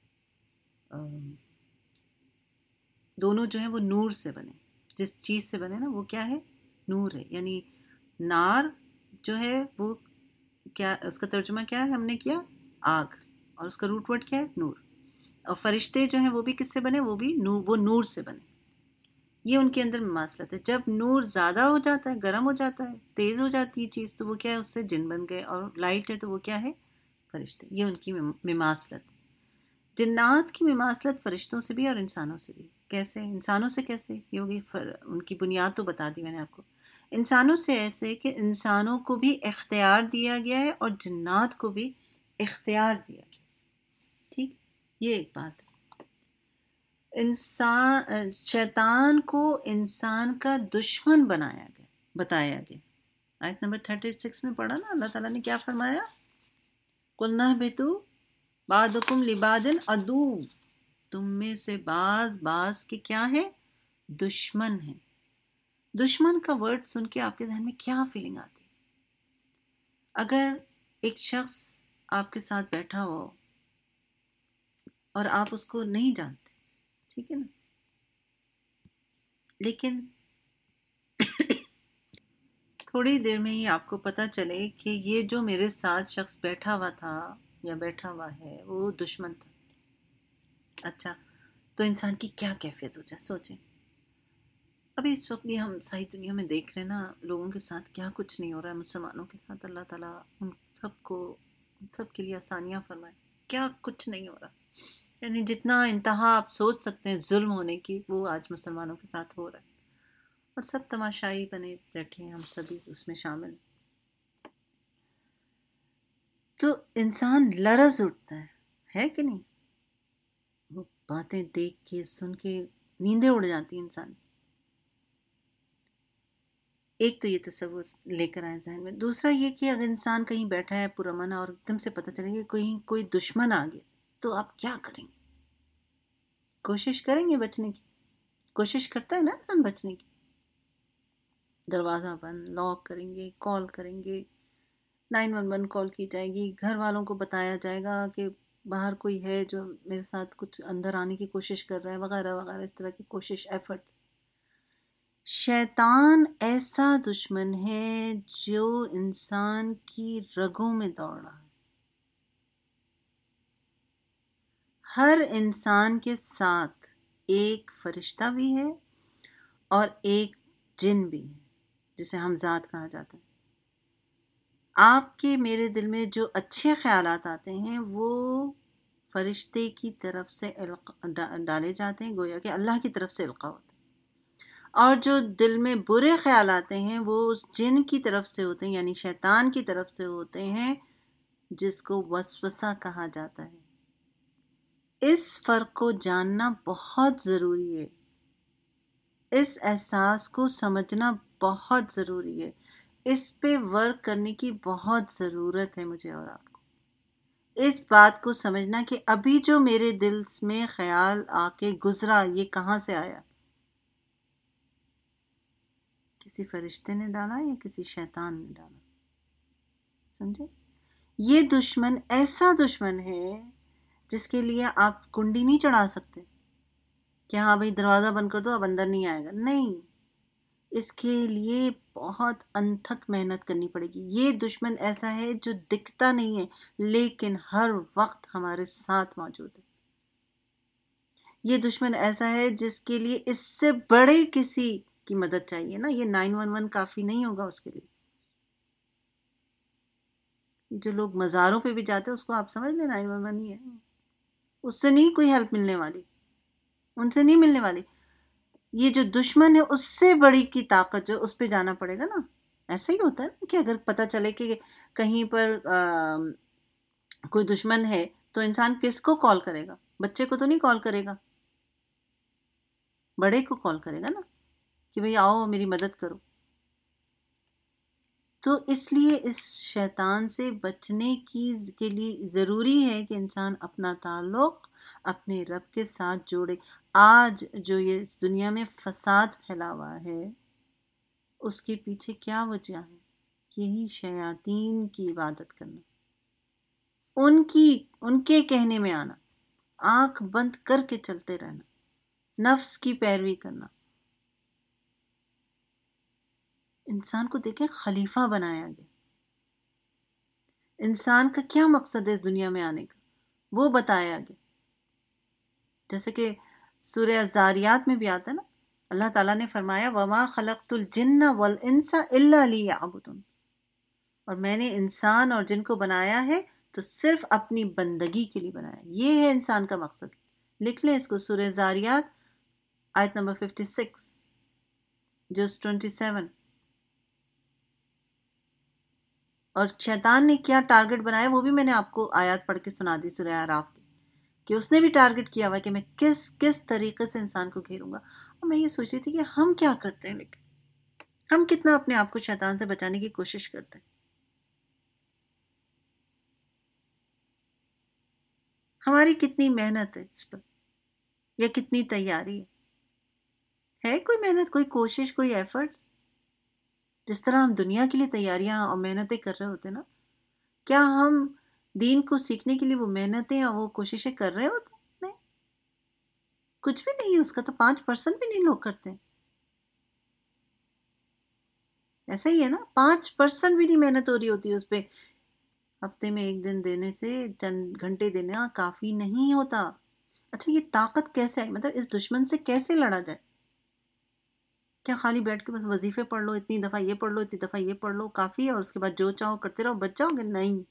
دونوں جو ہیں وہ نور سے بنے، جس چیز سے بنے نا وہ کیا ہے؟ نور ہے. یعنی نار جو ہے وہ کیا، اس کا ترجمہ کیا ہے ہم نے کیا؟ آگ، اور اس کا روٹ ورڈ کیا ہے؟ نور. اور فرشتے جو ہیں وہ بھی کس سے بنے؟ وہ بھی نور، وہ نور سے بنے. یہ ان کے اندر مماثلت ہے. جب نور زیادہ ہو جاتا ہے، گرم ہو جاتا ہے، تیز ہو جاتی ہے چیز، تو وہ کیا ہے؟ اس سے جن بن گئے. اور لائٹ ہے تو وہ کیا ہے؟ فرشتے. یہ ان کی مماثلت. جنات کی مماثلت فرشتوں سے بھی اور انسانوں سے بھی. کیسے؟ انسانوں سے کیسے یہ ہوگی؟ ان کی بنیاد تو بتا دی میں نے آپ کو. انسانوں سے ایسے کہ انسانوں کو بھی اختیار دیا گیا ہے اور جنات کو بھی اختیار دیا گیا. ٹھیک، یہ ایک بات ہے. انسان، شیطان کو انسان کا دشمن بنایا گیا، بتایا گیا. آیت نمبر چھتیس میں پڑھا نا، اللہ تعالیٰ نے کیا فرمایا؟ قُلْنَا اهْبِطُوا بَعْضُكُمْ لِبَعْضٍ عَدُوٌّ، تم میں سے بعض بعض کے کیا ہے؟ دشمن ہیں. دشمن کا ورڈ سن کے آپ کے ذہن میں کیا فیلنگ آتی ہے؟ اگر ایک شخص آپ کے ساتھ بیٹھا ہو اور آپ اس کو نہیں جانتے، ٹھیک ہے نا، لیکن تھوڑی دیر میں ہی آپ کو پتہ چلے کہ یہ جو میرے ساتھ شخص بیٹھا ہوا تھا یا بیٹھا ہوا ہے وہ دشمن تھا. اچھا، تو انسان کی کیا کیفیت ہو جائے؟ سوچیں. ابھی اس وقت بھی ہم ساری دنیا میں دیکھ رہے ہیں نا لوگوں کے ساتھ کیا کچھ نہیں ہو رہا ہے. مسلمانوں کے ساتھ اللہ تعالیٰ ان سب کو، ان سب کے لیے آسانیاں فرمائے. کیا کچھ نہیں ہو رہا. یعنی جتنا انتہا آپ سوچ سکتے ہیں ظلم ہونے کی، وہ آج مسلمانوں کے ساتھ ہو رہا ہے. اور سب تماشائی بنے بیٹھے ہیں، ہم سبھی اس میں شامل. تو انسان لرز اٹھتا ہے ہے کہ نہیں؟ وہ باتیں دیکھ کے، سن کے نیندیں اڑ جاتی ہیں انسان. ایک تو یہ تصور لے کر آئے ذہن میں. دوسرا یہ کہ اگر انسان کہیں بیٹھا ہے پرامن اور ایک دم سے پتہ چلے کہ کوئی کوئی دشمن آ گیا، تو آپ کیا کریں گے؟ کوشش کریں گے بچنے کی؟ کوشش کرتا ہے نا انسان بچنے کی. دروازہ بند، لاک کریں گے، کال کریں گے، نائن ون ون کال کی جائے گی، گھر والوں کو بتایا جائے گا کہ باہر کوئی ہے جو میرے ساتھ کچھ اندر آنے کی کوشش کر رہا ہے، وغیرہ وغیرہ، اس طرح کی کوشش، ایفرٹ. شیطان ایسا دشمن ہے جو انسان کی رگوں میں دوڑ رہا ہے. ہر انسان کے ساتھ ایک فرشتہ بھی ہے اور ایک جن بھی ہے جسے ہمزاد کہا جاتا ہے. آپ کے میرے دل میں جو اچھے خیالات آتے ہیں وہ فرشتے کی طرف سے ڈالے جاتے ہیں، گویا کہ اللہ کی طرف سے القاء ہوتے ہیں. اور جو دل میں برے خیال آتے ہیں وہ اس جن کی طرف سے ہوتے ہیں، یعنی شیطان کی طرف سے ہوتے ہیں، جس کو وسوسہ کہا جاتا ہے. اس فرق کو جاننا بہت ضروری ہے، اس احساس کو سمجھنا بہت ضروری ہے، اس پہ ورک کرنے کی بہت ضرورت ہے مجھے اور آپ کو. اس بات کو سمجھنا کہ ابھی جو میرے دل میں خیال آ کے گزرا یہ کہاں سے آیا، کسی فرشتے نے ڈالا یا کسی شیطان نے ڈالا. سمجھے؟ یہ دشمن ایسا دشمن ہے جس کے لیے آپ کنڈی نہیں چڑھا سکتے کہ ہاں بھائی دروازہ بند کر دو اب اندر نہیں آئے گا. نہیں، اس کے لیے بہت انتھک محنت کرنی پڑے گی. یہ دشمن ایسا ہے جو دکھتا نہیں ہے لیکن ہر وقت ہمارے ساتھ موجود ہے. یہ دشمن ایسا ہے جس کے لیے اس سے بڑے کسی کی مدد چاہیے نا. یہ نائن ون ون کافی نہیں ہوگا اس کے لیے. جو لوگ مزاروں پہ بھی جاتے ہیں اس کو آپ سمجھ لیں نائن ون ون ہی ہے. اس سے نہیں کوئی ہیلپ ملنے والی، ان سے نہیں ملنے والی. یہ جو دشمن ہے اس سے بڑی کی طاقت جو اس پہ جانا پڑے گا نا. ایسا ہی ہوتا ہے نا کہ اگر پتہ چلے کہ کہیں پر کوئی دشمن ہے تو انسان کس کو کال کرے گا؟ بچے کو تو نہیں کال کرے گا، بڑے کو کال کرے گا نا کہ بھئی آؤ میری مدد کرو. تو اس لیے اس شیطان سے بچنے کی کے لیے ضروری ہے کہ انسان اپنا تعلق اپنے رب کے ساتھ جوڑے. آج جو یہ اس دنیا میں فساد پھیلا ہوا ہے اس کے پیچھے کیا وجہ ہے؟ یہی شیاطین کی عبادت کرنا، ان کی ان کے کہنے میں آنا، آنکھ بند کر کے چلتے رہنا، نفس کی پیروی کرنا. انسان کو دیکھیں خلیفہ بنایا گیا. انسان کا کیا مقصد ہے اس دنیا میں آنے کا وہ بتایا گیا. جیسے کہ سورہ الذاریات میں بھی آتا ہے نا، اللہ تعالیٰ نے فرمایا وَمَا خَلَقْتُ الْجِنَّ وَالْإِنسَ إِلَّا لِيَعْبُدُونِ، اور میں نے انسان اور جن کو بنایا ہے تو صرف اپنی بندگی کے لیے بنایا. یہ ہے انسان کا مقصد. لکھ لیں اس کو، سورہ الذاریات آیت نمبر ففٹی سکس جز ٹوینٹی سیون. اور شیطان نے کیا ٹارگٹ بنایا وہ بھی میں نے آپ کو آیات پڑھ کے سنا دی سورہ اعراف کی، کہ اس نے بھی ٹارگٹ کیا ہوا کہ میں کس کس طریقے سے انسان کو گھیروں گا. اور میں یہ سوچ رہی تھی کہ ہم کیا کرتے ہیں، لیکن ہم کتنا اپنے آپ کو شیطان سے بچانے کی کوشش کرتے ہیں. ہماری کتنی محنت ہے اس پر، یا کتنی تیاری ہے؟ ہے کوئی محنت، کوئی کوشش، کوئی ایفرٹس؟ جس طرح ہم دنیا کے لیے تیاریاں اور محنتیں کر رہے ہوتے نا، کیا ہم دین کو سیکھنے کے لیے وہ محنتیں اور وہ کوششیں کر رہے ہوتے؟ نہیں، کچھ بھی نہیں. اس کا تو پانچ پرسنٹ بھی نہیں لوگ کرتے. ایسا ہی ہے نا، پانچ پرسنٹ بھی نہیں محنت ہو رہی ہوتی اس پہ. ہفتے میں ایک دن دینے سے، چند گھنٹے دینا کافی نہیں ہوتا. اچھا یہ طاقت کیسے آئی؟ مطلب اس دشمن سے کیسے لڑا جائے؟ کیا خالی بیٹھ کے بس وظیفے پڑھ لو، اتنی دفعہ یہ پڑھ لو، اتنی دفعہ یہ پڑھ لو کافی ہے، اور اس کے بعد جو چاہو کرتے رہو بچ جاؤ گے؟ نہیں،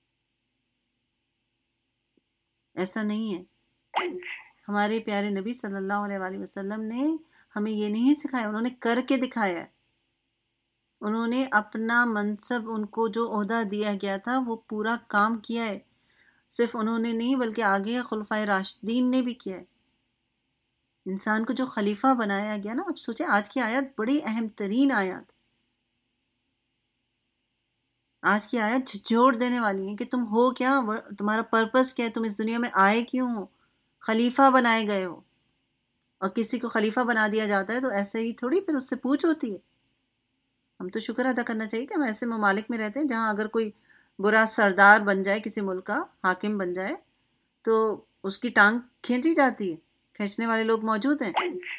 ایسا نہیں ہے. ہمارے پیارے نبی صلی اللہ علیہ وآلہ وسلم نے ہمیں یہ نہیں سکھایا، انہوں نے کر کے دکھایا ہے. انہوں نے اپنا منصب، ان کو جو عہدہ دیا گیا تھا وہ پورا کام کیا ہے. صرف انہوں نے نہیں بلکہ آگے خلفائے راشدین نے بھی کیا ہے. انسان کو جو خلیفہ بنایا گیا نا، اب سوچیں آج کی آیت بڑی اہم ترین آیات، آج کی آیت جھنجھوڑ دینے والی ہے کہ تم ہو کیا، تمہارا پرپس کیا ہے، تم اس دنیا میں آئے کیوں ہو، خلیفہ بنائے گئے ہو. اور کسی کو خلیفہ بنا دیا جاتا ہے تو ایسے ہی تھوڑی پھر اس سے پوچھ ہوتی ہے. ہم تو شکر ادا کرنا چاہیے کہ ہم ایسے ممالک میں رہتے ہیں جہاں اگر کوئی برا سردار بن جائے، کسی ملک کا حاکم بن جائے تو اس کی ٹانگ کھینچی جاتی ہے، کھینچنے والے لوگ موجود ہیں.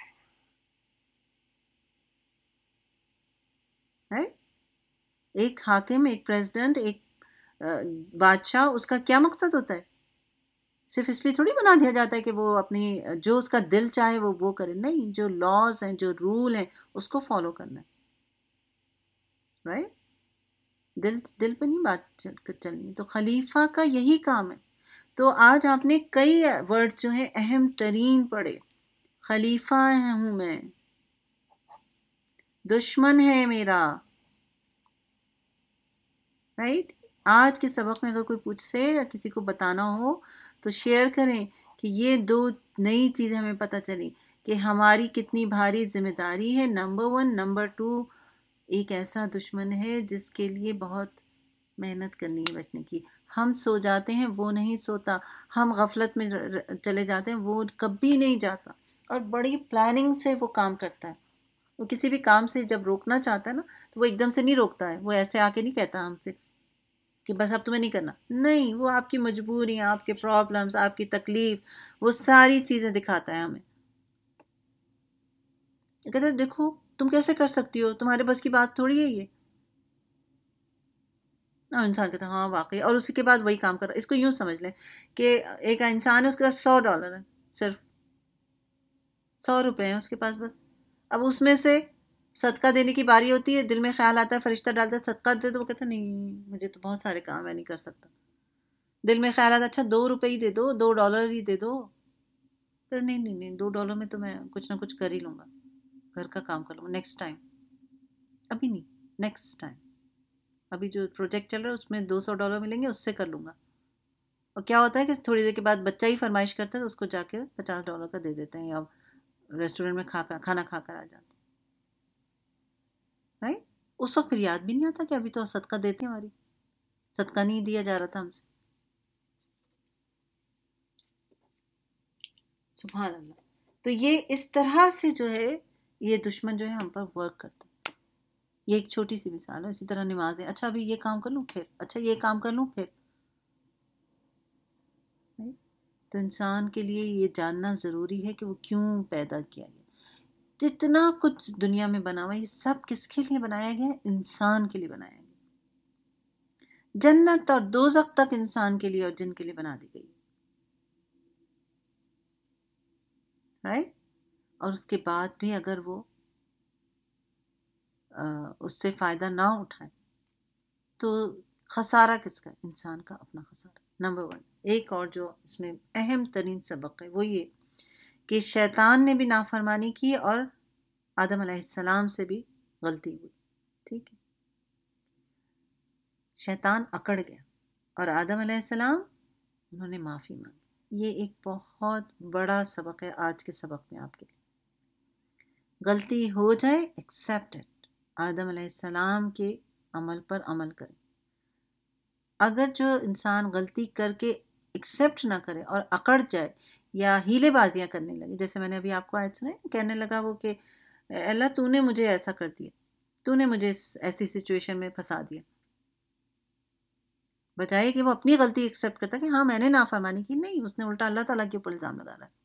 ایک حاکم، ایک پریزیڈنٹ، ایک بادشاہ، اس کا کیا مقصد ہوتا ہے؟ صرف اس لیے تھوڑی بنا دیا جاتا ہے کہ وہ اپنی جو اس کا دل چاہے وہ وہ کرے. نہیں، جو لاز ہیں، جو رول ہیں اس کو فالو کرنا ہے. رائٹ. دل دل پہ نہیں بات چلنی. تو خلیفہ کا یہی کام ہے. تو آج آپ نے کئی ورڈ جو ہیں اہم ترین پڑھے. خلیفہ ہوں میں, دشمن ہے میرا, رائٹ. آج کے سبق میں اگر کوئی پوچھ سے یا کسی کو بتانا ہو تو شیئر کریں کہ یہ دو نئی چیزیں ہمیں پتہ چلی کہ ہماری کتنی بھاری ذمہ داری ہے. Number one. نمبر ٹو, ایک ایسا دشمن ہے جس کے لیے بہت محنت کرنی ہے بچنے کی. ہم سو جاتے ہیں, وہ نہیں سوتا. ہم غفلت میں چلے جاتے ہیں, وہ کبھی نہیں جاتا. اور بڑی پلاننگ سے وہ کام کرتا ہے. وہ کسی بھی کام سے جب روکنا چاہتا ہے نا تو وہ ایک دم سے نہیں روکتا ہے. وہ ایسے آ کے نہیں کہتا ہم سے کہ بس اب تمہیں نہیں کرنا. نہیں, وہ آپ کی مجبوریاں, آپ کے پرابلمز, آپ کی تکلیف, وہ ساری چیزیں دکھاتا ہے ہمیں. کہتا ہے دیکھو تم کیسے کر سکتی ہو, تمہارے بس کی بات تھوڑی ہے یہ. اور انسان کہتا ہے ہاں واقعی, اور اسی کے بعد وہی کام کر رہا ہے. اس کو یوں سمجھ لیں کہ ایک انسان ہے, اس کے پاس سو ڈالر ہے, صرف سو روپے ہیں اس کے پاس بس. اب اس میں سے صدقہ دینے کی باری ہوتی ہے, دل میں خیال آتا ہے, فرشتہ ڈالتا ہے صدقہ دے, تو وہ کہتا ہے نہیں مجھے تو بہت سارے کام میں نہیں کر سکتا. دل میں خیال آتا ہے اچھا دو روپے ہی دے دو, دو ڈالر ہی دے دو. تو نہیں نہیں نہیں دو ڈالر میں تو میں کچھ نہ کچھ کر ہی لوں گا, گھر کا کام کر لوں گا نیکسٹ ٹائم. ابھی نہیں, نیکسٹ ٹائم. ابھی جو پروجیکٹ چل رہا ہے اس میں دو سو ڈالر ملیں گے, اس سے کر لوں گا. اور کیا ہوتا ہے کہ تھوڑی دیر کے بعد بچہ ہی فرمائش کرتا ہے تو اس کو جا کے پچاس ڈالر کا دے دیتے ہیں, یا ریسٹورینٹ میں کھا کر کھانا کھا کر آ جاتے ہیں. رائٹ. اس وقت پھر یاد بھی نہیں آتا کہ ابھی تو صدقہ دیتے ہیں, ہماری صدقہ نہیں دیا جا رہا تھا ہم سے. سبحان اللہ. تو یہ اس طرح سے جو ہے یہ دشمن جو ہے ہم پر ورک کرتا ہے. یہ ایک چھوٹی سی مثال ہے. اسی طرح نماز ہے, اچھا ابھی یہ کام کر لوں پھر, اچھا یہ کام کر لوں پھر. تو انسان کے لیے یہ جاننا ضروری ہے کہ وہ کیوں پیدا کیا گیا. جتنا کچھ دنیا میں بنا ہوا ہے یہ سب کس کے لیے بنایا گیا ہے؟ انسان کے لیے بنایا گیا. جنت اور دوزخ تک انسان کے لیے اور جن کے لیے بنا دی گئی, رائٹ. اور اس کے بعد بھی اگر وہ اس سے فائدہ نہ اٹھائے تو خسارہ کس کا؟ انسان کا اپنا خسارہ. Number one. ایک اور جو اس میں اہم ترین سبق ہے وہ یہ کہ شیطان نے بھی نافرمانی کی اور آدم علیہ السلام سے بھی غلطی ہوئی. ٹھیک ہے, شیطان اکڑ گیا اور آدم علیہ السلام انہوں نے معافی مانگی. یہ ایک بہت بڑا سبق ہے آج کے سبق میں آپ کے لیے. غلطی ہو جائے ایکسیپٹ اٹ. آدم علیہ السلام کے عمل پر عمل کریں. اگر جو انسان غلطی کر کے ایکسیپٹ نہ کرے اور اکڑ جائے یا ہیلے بازیاں کرنے لگے, جیسے میں نے ابھی آپ کو آیت سنے, کہنے لگا وہ کہ اللہ تو نے مجھے ایسا کر دیا, تو نے مجھے ایسی سچویشن میں پھنسا دیا, بجائے کہ وہ اپنی غلطی ایکسیپٹ کرتا کہ ہاں میں نے نافرمانی کی. نہیں, اس نے الٹا اللہ تعالیٰ کے اوپر الزام لگا رہا ہے.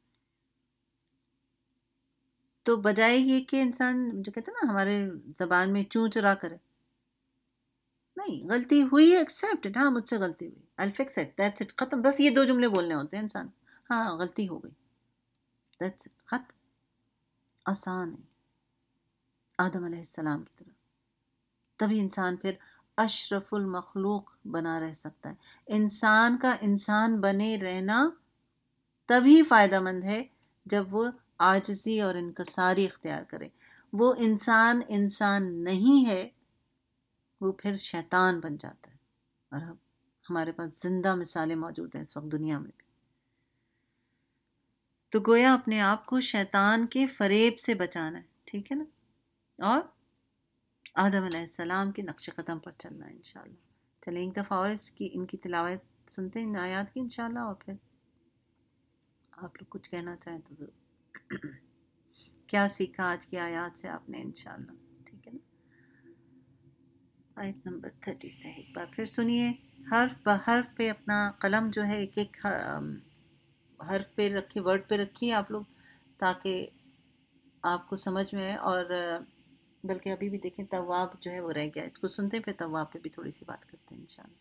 تو بجائے یہ کہ انسان جو کہتے ہیں نا ہمارے زبان میں چوں چرا کرے, نہیں, غلطی ہوئی ہے ایکسیپٹ اٹ. ہاں مجھ سے غلطی ہوئی, I'll fix it, that's it, ختم. بس یہ دو جملے بولنے ہوتے ہیں انسان, ہاں غلطی ہو گئی, that's it, ختم. آسان ہے آدم علیہ السلام کی طرح. تبھی انسان پھر اشرف المخلوق بنا رہ سکتا ہے. انسان کا انسان بنے رہنا تبھی فائدہ مند ہے جب وہ عاجزی اور انکساری اختیار کرے. وہ انسان انسان نہیں ہے, وہ پھر شیطان بن جاتا ہے. اور اب ہمارے پاس زندہ مثالیں موجود ہیں اس وقت دنیا میں بھی. تو گویا اپنے آپ کو شیطان کے فریب سے بچانا ہے, ٹھیک ہے نا, اور آدم علیہ السلام کے نقش قدم پر چلنا ہے انشاءاللہ. چلیں ایک دفعہ اور اس کی ان کی تلاوت سنتے ہیں ان آیات کی انشاءاللہ, اور پھر آپ لوگ کچھ کہنا چاہیں تو ضرور. کیا سیکھا آج کی آیات سے آپ نے انشاءاللہ, ٹھیک ہے نا. آیت نمبر تھرٹی سے ایک بار پھر سنیے. حرف بحرف پہ اپنا قلم جو ہے ایک ایک حرف پہ رکھیے, ورڈ پہ رکھیے آپ لوگ, تاکہ آپ کو سمجھ میں آئے. اور بلکہ ابھی بھی دیکھیں تواب جو ہے وہ رہ گیا, اس کو سنتے ہیں پھر تواب پہ بھی تھوڑی سی بات کرتے ہیں انشاءاللہ.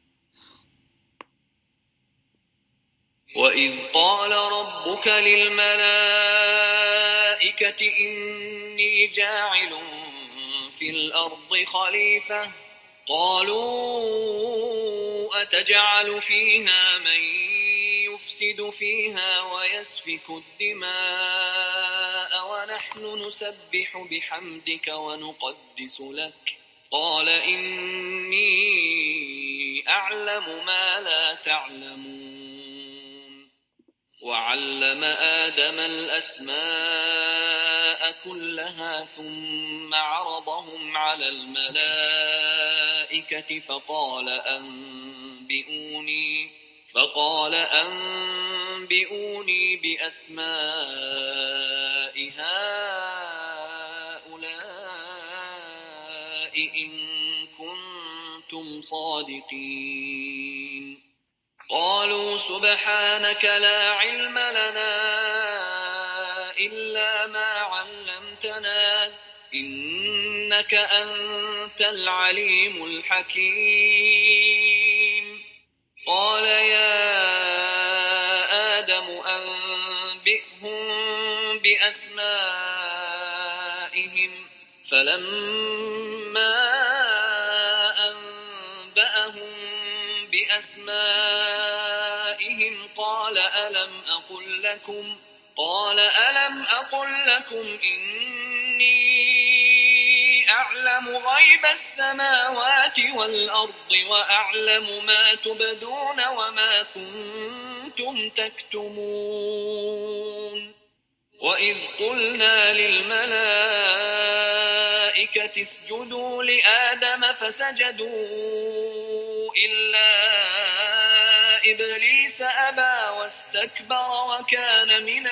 وَإِذْ قَالَ رَبُّكَ لِلْمَلَائِكَةِ إِنِّي جَاعِلٌ فِي الْأَرْضِ خَلِيفَةً قالوا أتجعل فيها من يفسد فيها ويسفك الدماء ونحن نسبح بحمدك ونقدس لك قال إني أعلم ما لا تعلمون وعلم آدم الأسماء كلها ثم عرضهم على الملائكة فقال أنبئوني فقال أنبئوني بأسماء هؤلاء إن كنتم صادقين قالوا سبحانك لا علم لنا إلا ما علمتنا إنك أنت العليم الحكيم قال يا آدم أنبئهم بأسمائهم فلما أنبأهم بأسمائهم قال ألم أقل لكم قال ألم أقل لكم إني أعلم غيب السماوات والأرض وأعلم ما تبدون وما كنتم تكتمون وإذ قلنا للملائكة اسجدوا لآدم فسجدوا إلا إبليس أبى واستكبر وكان من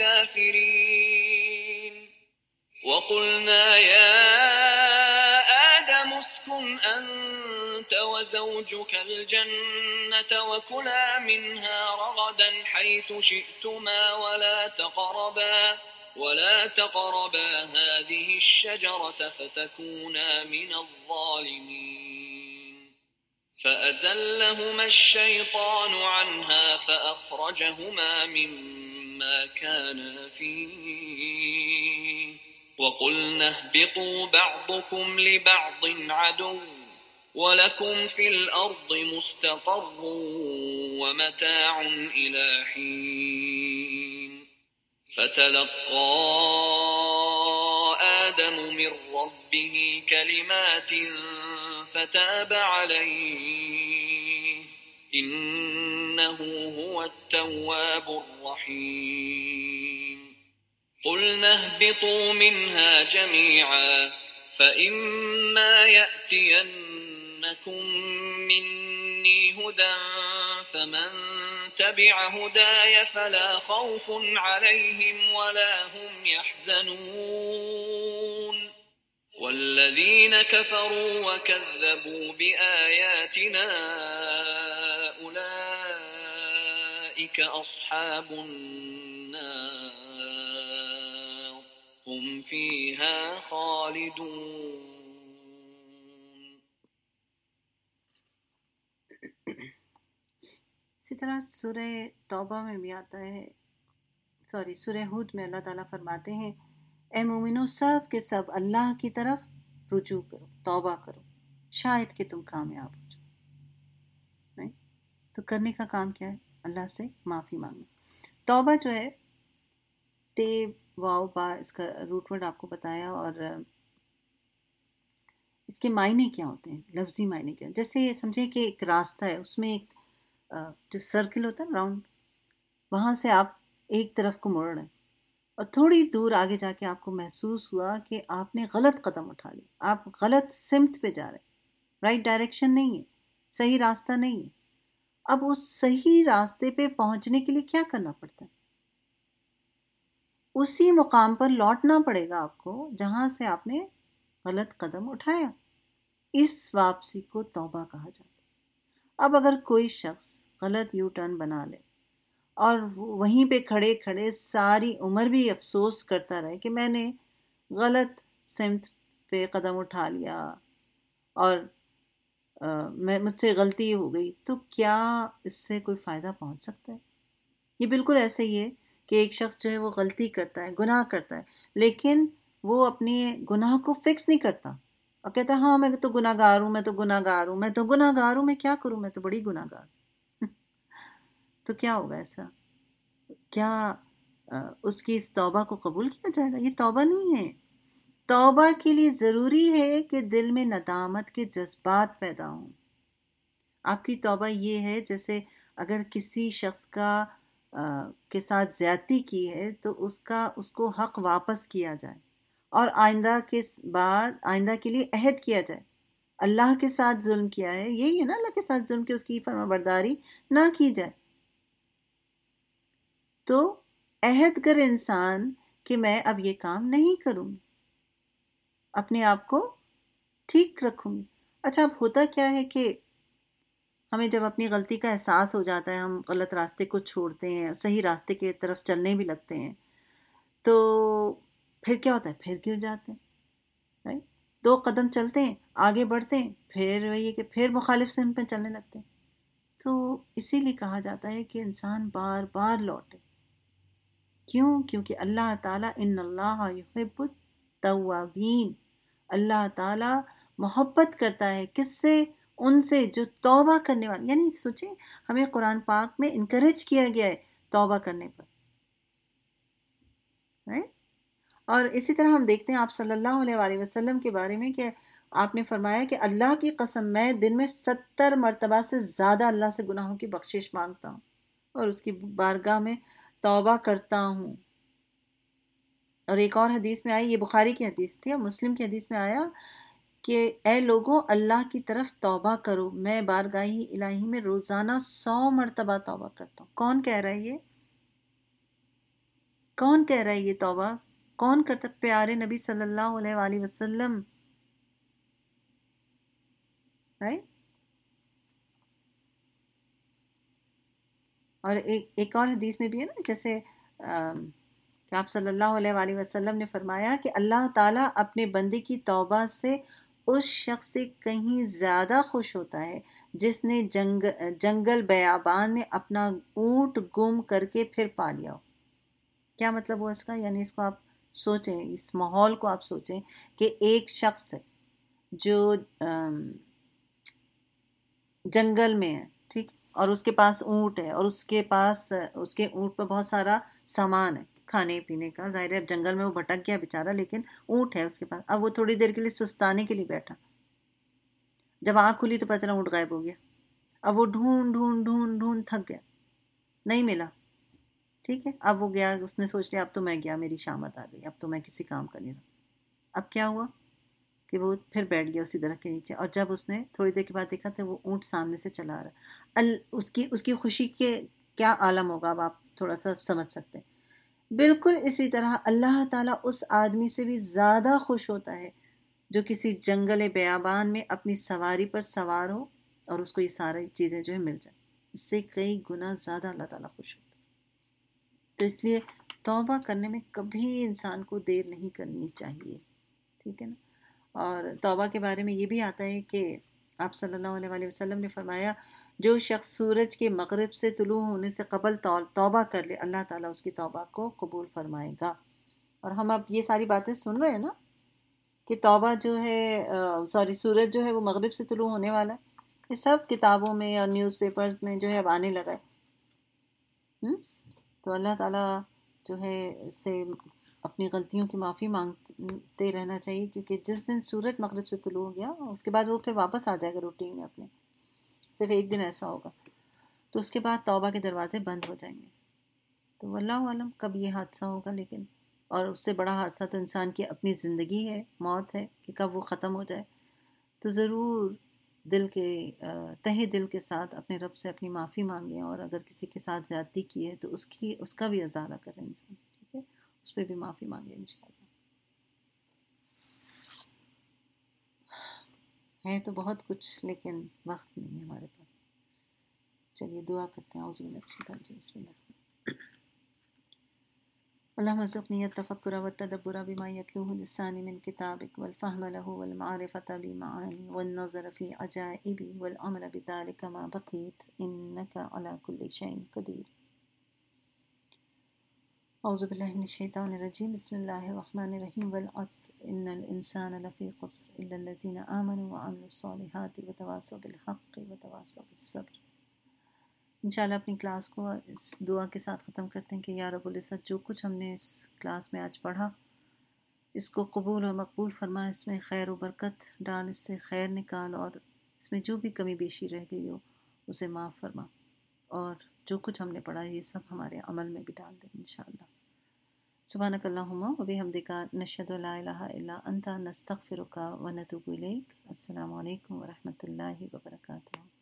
الكافرين وقلنا يا آدم اسكن أنت وزوجك الجنة وكلا منها رغدا حيث شئتما ولا تقربا ولا تقربا هذه الشجرة فتكونا من الظالمين فأزلهما الشيطان عنها فأخرجهما مما كانا فيه وقلنا اهبطوا بعضكم لبعض عدو ولكم في الأرض مستقر ومتاع إلى حين فتلقى آدم من ربه كلمات فتاب عليه إنه هو التواب الرحيم قلنا اهبطوا منها جميعا فإما يأتينكم مني هدى فمن تبع هداي فلا خوف عليهم ولا هم يحزنون والذين كفروا وكذبوا بآياتنا أولئك أصحاب النار هم فيها خالدون. اسی طرح سورہ توبہ میں بھی آتا ہے، سوری سورہ ہود میں اللہ تعالیٰ فرماتے ہیں اے مومنو سب کے سب اللہ کی طرف رجوع کرو، توبہ کرو، شاید کہ تم کامیاب ہو جاؤ. right؟ تو کرنے کا کام کیا ہے؟ اللہ سے معافی مانگنا. توبہ جو ہے تے واو با اس کا روٹ ورڈ آپ کو بتایا، اور اس کے معنی کیا ہوتے ہیں، لفظی معنی کیا. جیسے یہ سمجھے کہ ایک راستہ ہے، اس میں ایک جو سرکل ہوتا ہے راؤنڈ، وہاں سے آپ ایک طرف کو مڑ رہے ہیں اور تھوڑی دور آگے جا کے آپ کو محسوس ہوا کہ آپ نے غلط قدم اٹھا لیا، آپ غلط سمت پہ جا رہے ہیں، رائٹ ڈائریکشن نہیں ہے، صحیح راستہ نہیں ہے. اب اس صحیح راستے پہ پہنچنے کے لیے کیا کرنا پڑتا ہے؟ اسی مقام پر لوٹنا پڑے گا آپ کو جہاں سے آپ نے غلط قدم اٹھایا. اس واپسی کو توبہ کہا جاتا ہے. اب اگر کوئی شخص غلط یو ٹرن بنا لے اور وہیں پہ کھڑے کھڑے ساری عمر بھی افسوس کرتا رہے کہ میں نے غلط سمت پہ قدم اٹھا لیا اور میں مجھ سے غلطی ہو گئی، تو کیا اس سے کوئی فائدہ پہنچ سکتا ہے؟ یہ بالکل ایسے ہی ہے کہ ایک شخص جو ہے وہ غلطی کرتا ہے، گناہ کرتا ہے، لیکن وہ اپنے گناہ کو فکس نہیں کرتا، اور کہتا ہے ہاں میں تو گناہ گار ہوں میں تو گناہ گار ہوں میں تو گناہ گار ہوں میں کیا کروں میں تو بڑی گناہ گار ہوں۔ تو کیا ہوگا ایسا؟ کیا اس کی اس توبہ کو قبول کیا جائے گا؟ یہ توبہ نہیں ہے۔ توبہ کے لیے ضروری ہے کہ دل میں ندامت کے جذبات پیدا ہوں۔ آپ کی توبہ یہ ہے جیسے اگر کسی شخص کا کے ساتھ زیادتی کی ہے تو اس کا اس کو حق واپس کیا جائے اور آئندہ کے بعد آئندہ کے لیے عہد کیا جائے۔ اللہ کے ساتھ ظلم کیا ہے، یہی ہے نا اللہ کے ساتھ ظلم، کہ اس کی فرما برداری نہ کی جائے۔ تو عہد کر انسان کہ میں اب یہ کام نہیں کروں گی، اپنے آپ کو ٹھیک رکھوں گی۔ اچھا اب ہوتا کیا ہے کہ ہمیں جب اپنی غلطی کا احساس ہو جاتا ہے، ہم غلط راستے کو چھوڑتے ہیں، صحیح راستے کی طرف چلنے بھی لگتے ہیں، تو پھر کیا ہوتا ہے؟ پھر گر جاتے ہیں، رائٹ؟ دو قدم چلتے ہیں، آگے بڑھتے ہیں، پھر وہی کہ پھر مخالف سمت میں چلنے لگتے ہیں۔ تو اسی لیے کہا جاتا ہے کہ انسان بار بار لوٹے۔ کیوں؟ کیونکہ اللہ تعالیٰ ان اللہ یحب التوابین، اللہ تعالیٰ محبت کرتا ہے کس سے؟ ان سے جو توبہ کرنے والے، یعنی سوچیں ہمیں قرآن پاک میں انکریج کیا گیا ہے توبہ کرنے پر، right؟ اور اسی طرح ہم دیکھتے ہیں آپ صلی اللہ علیہ وآلہ وسلم کے بارے میں کہ آپ نے فرمایا کہ اللہ کی قسم میں دن میں ستر مرتبہ سے زیادہ اللہ سے گناہوں کی بخشش مانگتا ہوں اور اس کی بارگاہ میں توبہ کرتا ہوں۔ اور ایک اور حدیث میں آئی، یہ بخاری کی حدیث تھی، اور مسلم کی حدیث میں آیا کہ اے لوگوں اللہ کی طرف توبہ کرو، میں بارگاہ الہی میں روزانہ سو مرتبہ توبہ کرتا ہوں۔ کون کہہ رہا ہے یہ؟ کون کہہ رہا ہے یہ توبہ؟ کون کرتا؟ پیارے نبی صلی اللہ علیہ وآلہ وسلم، رائٹ؟ اور ایک ایک اور حدیث میں بھی ہے نا، جیسے کہ آپ صلی اللہ علیہ وآلہ وسلم نے فرمایا کہ اللہ تعالیٰ اپنے بندے کی توبہ سے اس شخص سے کہیں زیادہ خوش ہوتا ہے جس نے جنگ جنگل بیابان میں اپنا اونٹ گم کر کے پھر پا لیا ہو۔ کیا مطلب ہوا اس کا؟ یعنی اس کو آپ سوچیں، اس ماحول کو آپ سوچیں کہ ایک شخص ہے جو جنگل میں ہے، ٹھیک، اور اس کے پاس اونٹ ہے اور اس کے پاس اس کے اونٹ پہ بہت سارا سامان ہے کھانے پینے کا، ظاہر ہے اب جنگل میں وہ بھٹک گیا بیچارہ، لیکن اونٹ ہے اس کے پاس۔ اب وہ تھوڑی دیر کے لیے سستانے کے لیے بیٹھا، جب آنکھ کھلی تو پتہ چلا اونٹ غائب ہو گیا۔ اب وہ ڈھونڈ ڈھونڈ ڈھونڈ ڈھونڈ تھک گیا، نہیں ملا، ٹھیک ہے۔ اب وہ گیا، اس نے سوچ لیا اب تو میں گیا، میری شامت آ گئی، اب تو میں کسی کام کا نہیں رہا۔ اب کیا ہوا کہ وہ پھر بیٹھ گیا اسی درخت کے نیچے، اور جب اس نے تھوڑی دیر کے بعد دیکھا تو وہ اونٹ سامنے سے چلا آ رہا، ال اس کی اس کی خوشی کے کیا عالم ہوگا، اب آپ تھوڑا سا سمجھ سکتے ہیں۔ بالکل اسی طرح اللہ تعالیٰ اس آدمی سے بھی زیادہ خوش ہوتا ہے جو کسی جنگل بیابان میں اپنی سواری پر سوار ہو اور اس کو یہ ساری چیزیں جو ہے مل جائیں، اس سے کئی گنا زیادہ اللہ تعالیٰ خوش ہوتا ہے۔ تو اس لیے توبہ کرنے میں کبھی انسان کو دیر نہیں کرنی چاہیے، ٹھیک ہے نا۔ اور توبہ کے بارے میں یہ بھی آتا ہے کہ آپ صلی اللہ علیہ وآلہ وسلم نے فرمایا جو شخص سورج کے مغرب سے طلوع ہونے سے قبل توبہ کر لے اللہ تعالیٰ اس کی توبہ کو قبول فرمائے گا۔ اور ہم اب یہ ساری باتیں سن رہے ہیں نا کہ توبہ جو ہے سوری سورج جو ہے وہ مغرب سے طلوع ہونے والا ہے، یہ سب کتابوں میں اور نیوز پیپرز میں جو ہے اب آنے لگا ہے۔ تو اللہ تعالیٰ جو ہے سے اپنی غلطیوں کی معافی مانگتے رہنا چاہیے، کیونکہ جس دن سورج مغرب سے طلوع ہو گیا اس کے بعد وہ پھر واپس آ جائے گا روٹین میں اپنے، صرف ایک دن ایسا ہوگا تو اس کے بعد توبہ کے دروازے بند ہو جائیں گے۔ تو واللہ عالم کب یہ حادثہ ہوگا، لیکن اور اس سے بڑا حادثہ تو انسان کی اپنی زندگی ہے، موت ہے، کہ کب وہ ختم ہو جائے۔ تو ضرور دل کے تہہ دل کے ساتھ اپنے رب سے اپنی معافی مانگیں، اور اگر کسی کے ساتھ زیادتی کی ہے تو اس کی اس کا بھی ازالہ کریں انسان، ٹھیک ہے، اس پہ بھی معافی مانگیں انشاءاللہ۔ ہے تو بہت کچھ لیکن وقت نہیں ہے ہمارے پاس۔ چلیے دعا کرتے ہیں۔ اعوذ باللہ من الشیطان الرجیم، بسم اللہ۔ اللهم ارزقني التفكر والتدبر بما يتلوه لساني من كتابك، والفهم له والمعرفة بمعاني، والنظر في عجائبي، والعمل بذلك ما بقيت، إنك على كل شيء قدير۔ اعوذ باللہ من الشیطان الرجیم بسم اللہ الرحمن الرحیم والعصر ان الانسان لفی خسر الا الذین آمنوا وعملوا الصالحات وتواصوا بالحق وتواصوا بالصبر۔ انشاءاللہ اپنی کلاس کو اس دعا کے ساتھ ختم کرتے ہیں کہ یا رب العزت جو کچھ ہم نے اس کلاس میں آج پڑھا اس کو قبول و مقبول فرما، اس میں خیر و برکت ڈال، اس سے خیر نکال، اور اس میں جو بھی کمی بیشی رہ گئی ہو اسے معاف فرما، اور جو کچھ ہم نے پڑھا یہ سب ہمارے عمل میں بھی ڈال دیں انشاءاللہ۔ سبحانک اللہم و بحمدک نشہد لا الہ الا انت نستغفرک و نتوب الیک۔ السلام علیکم ورحمۃ اللہ وبرکاتہ۔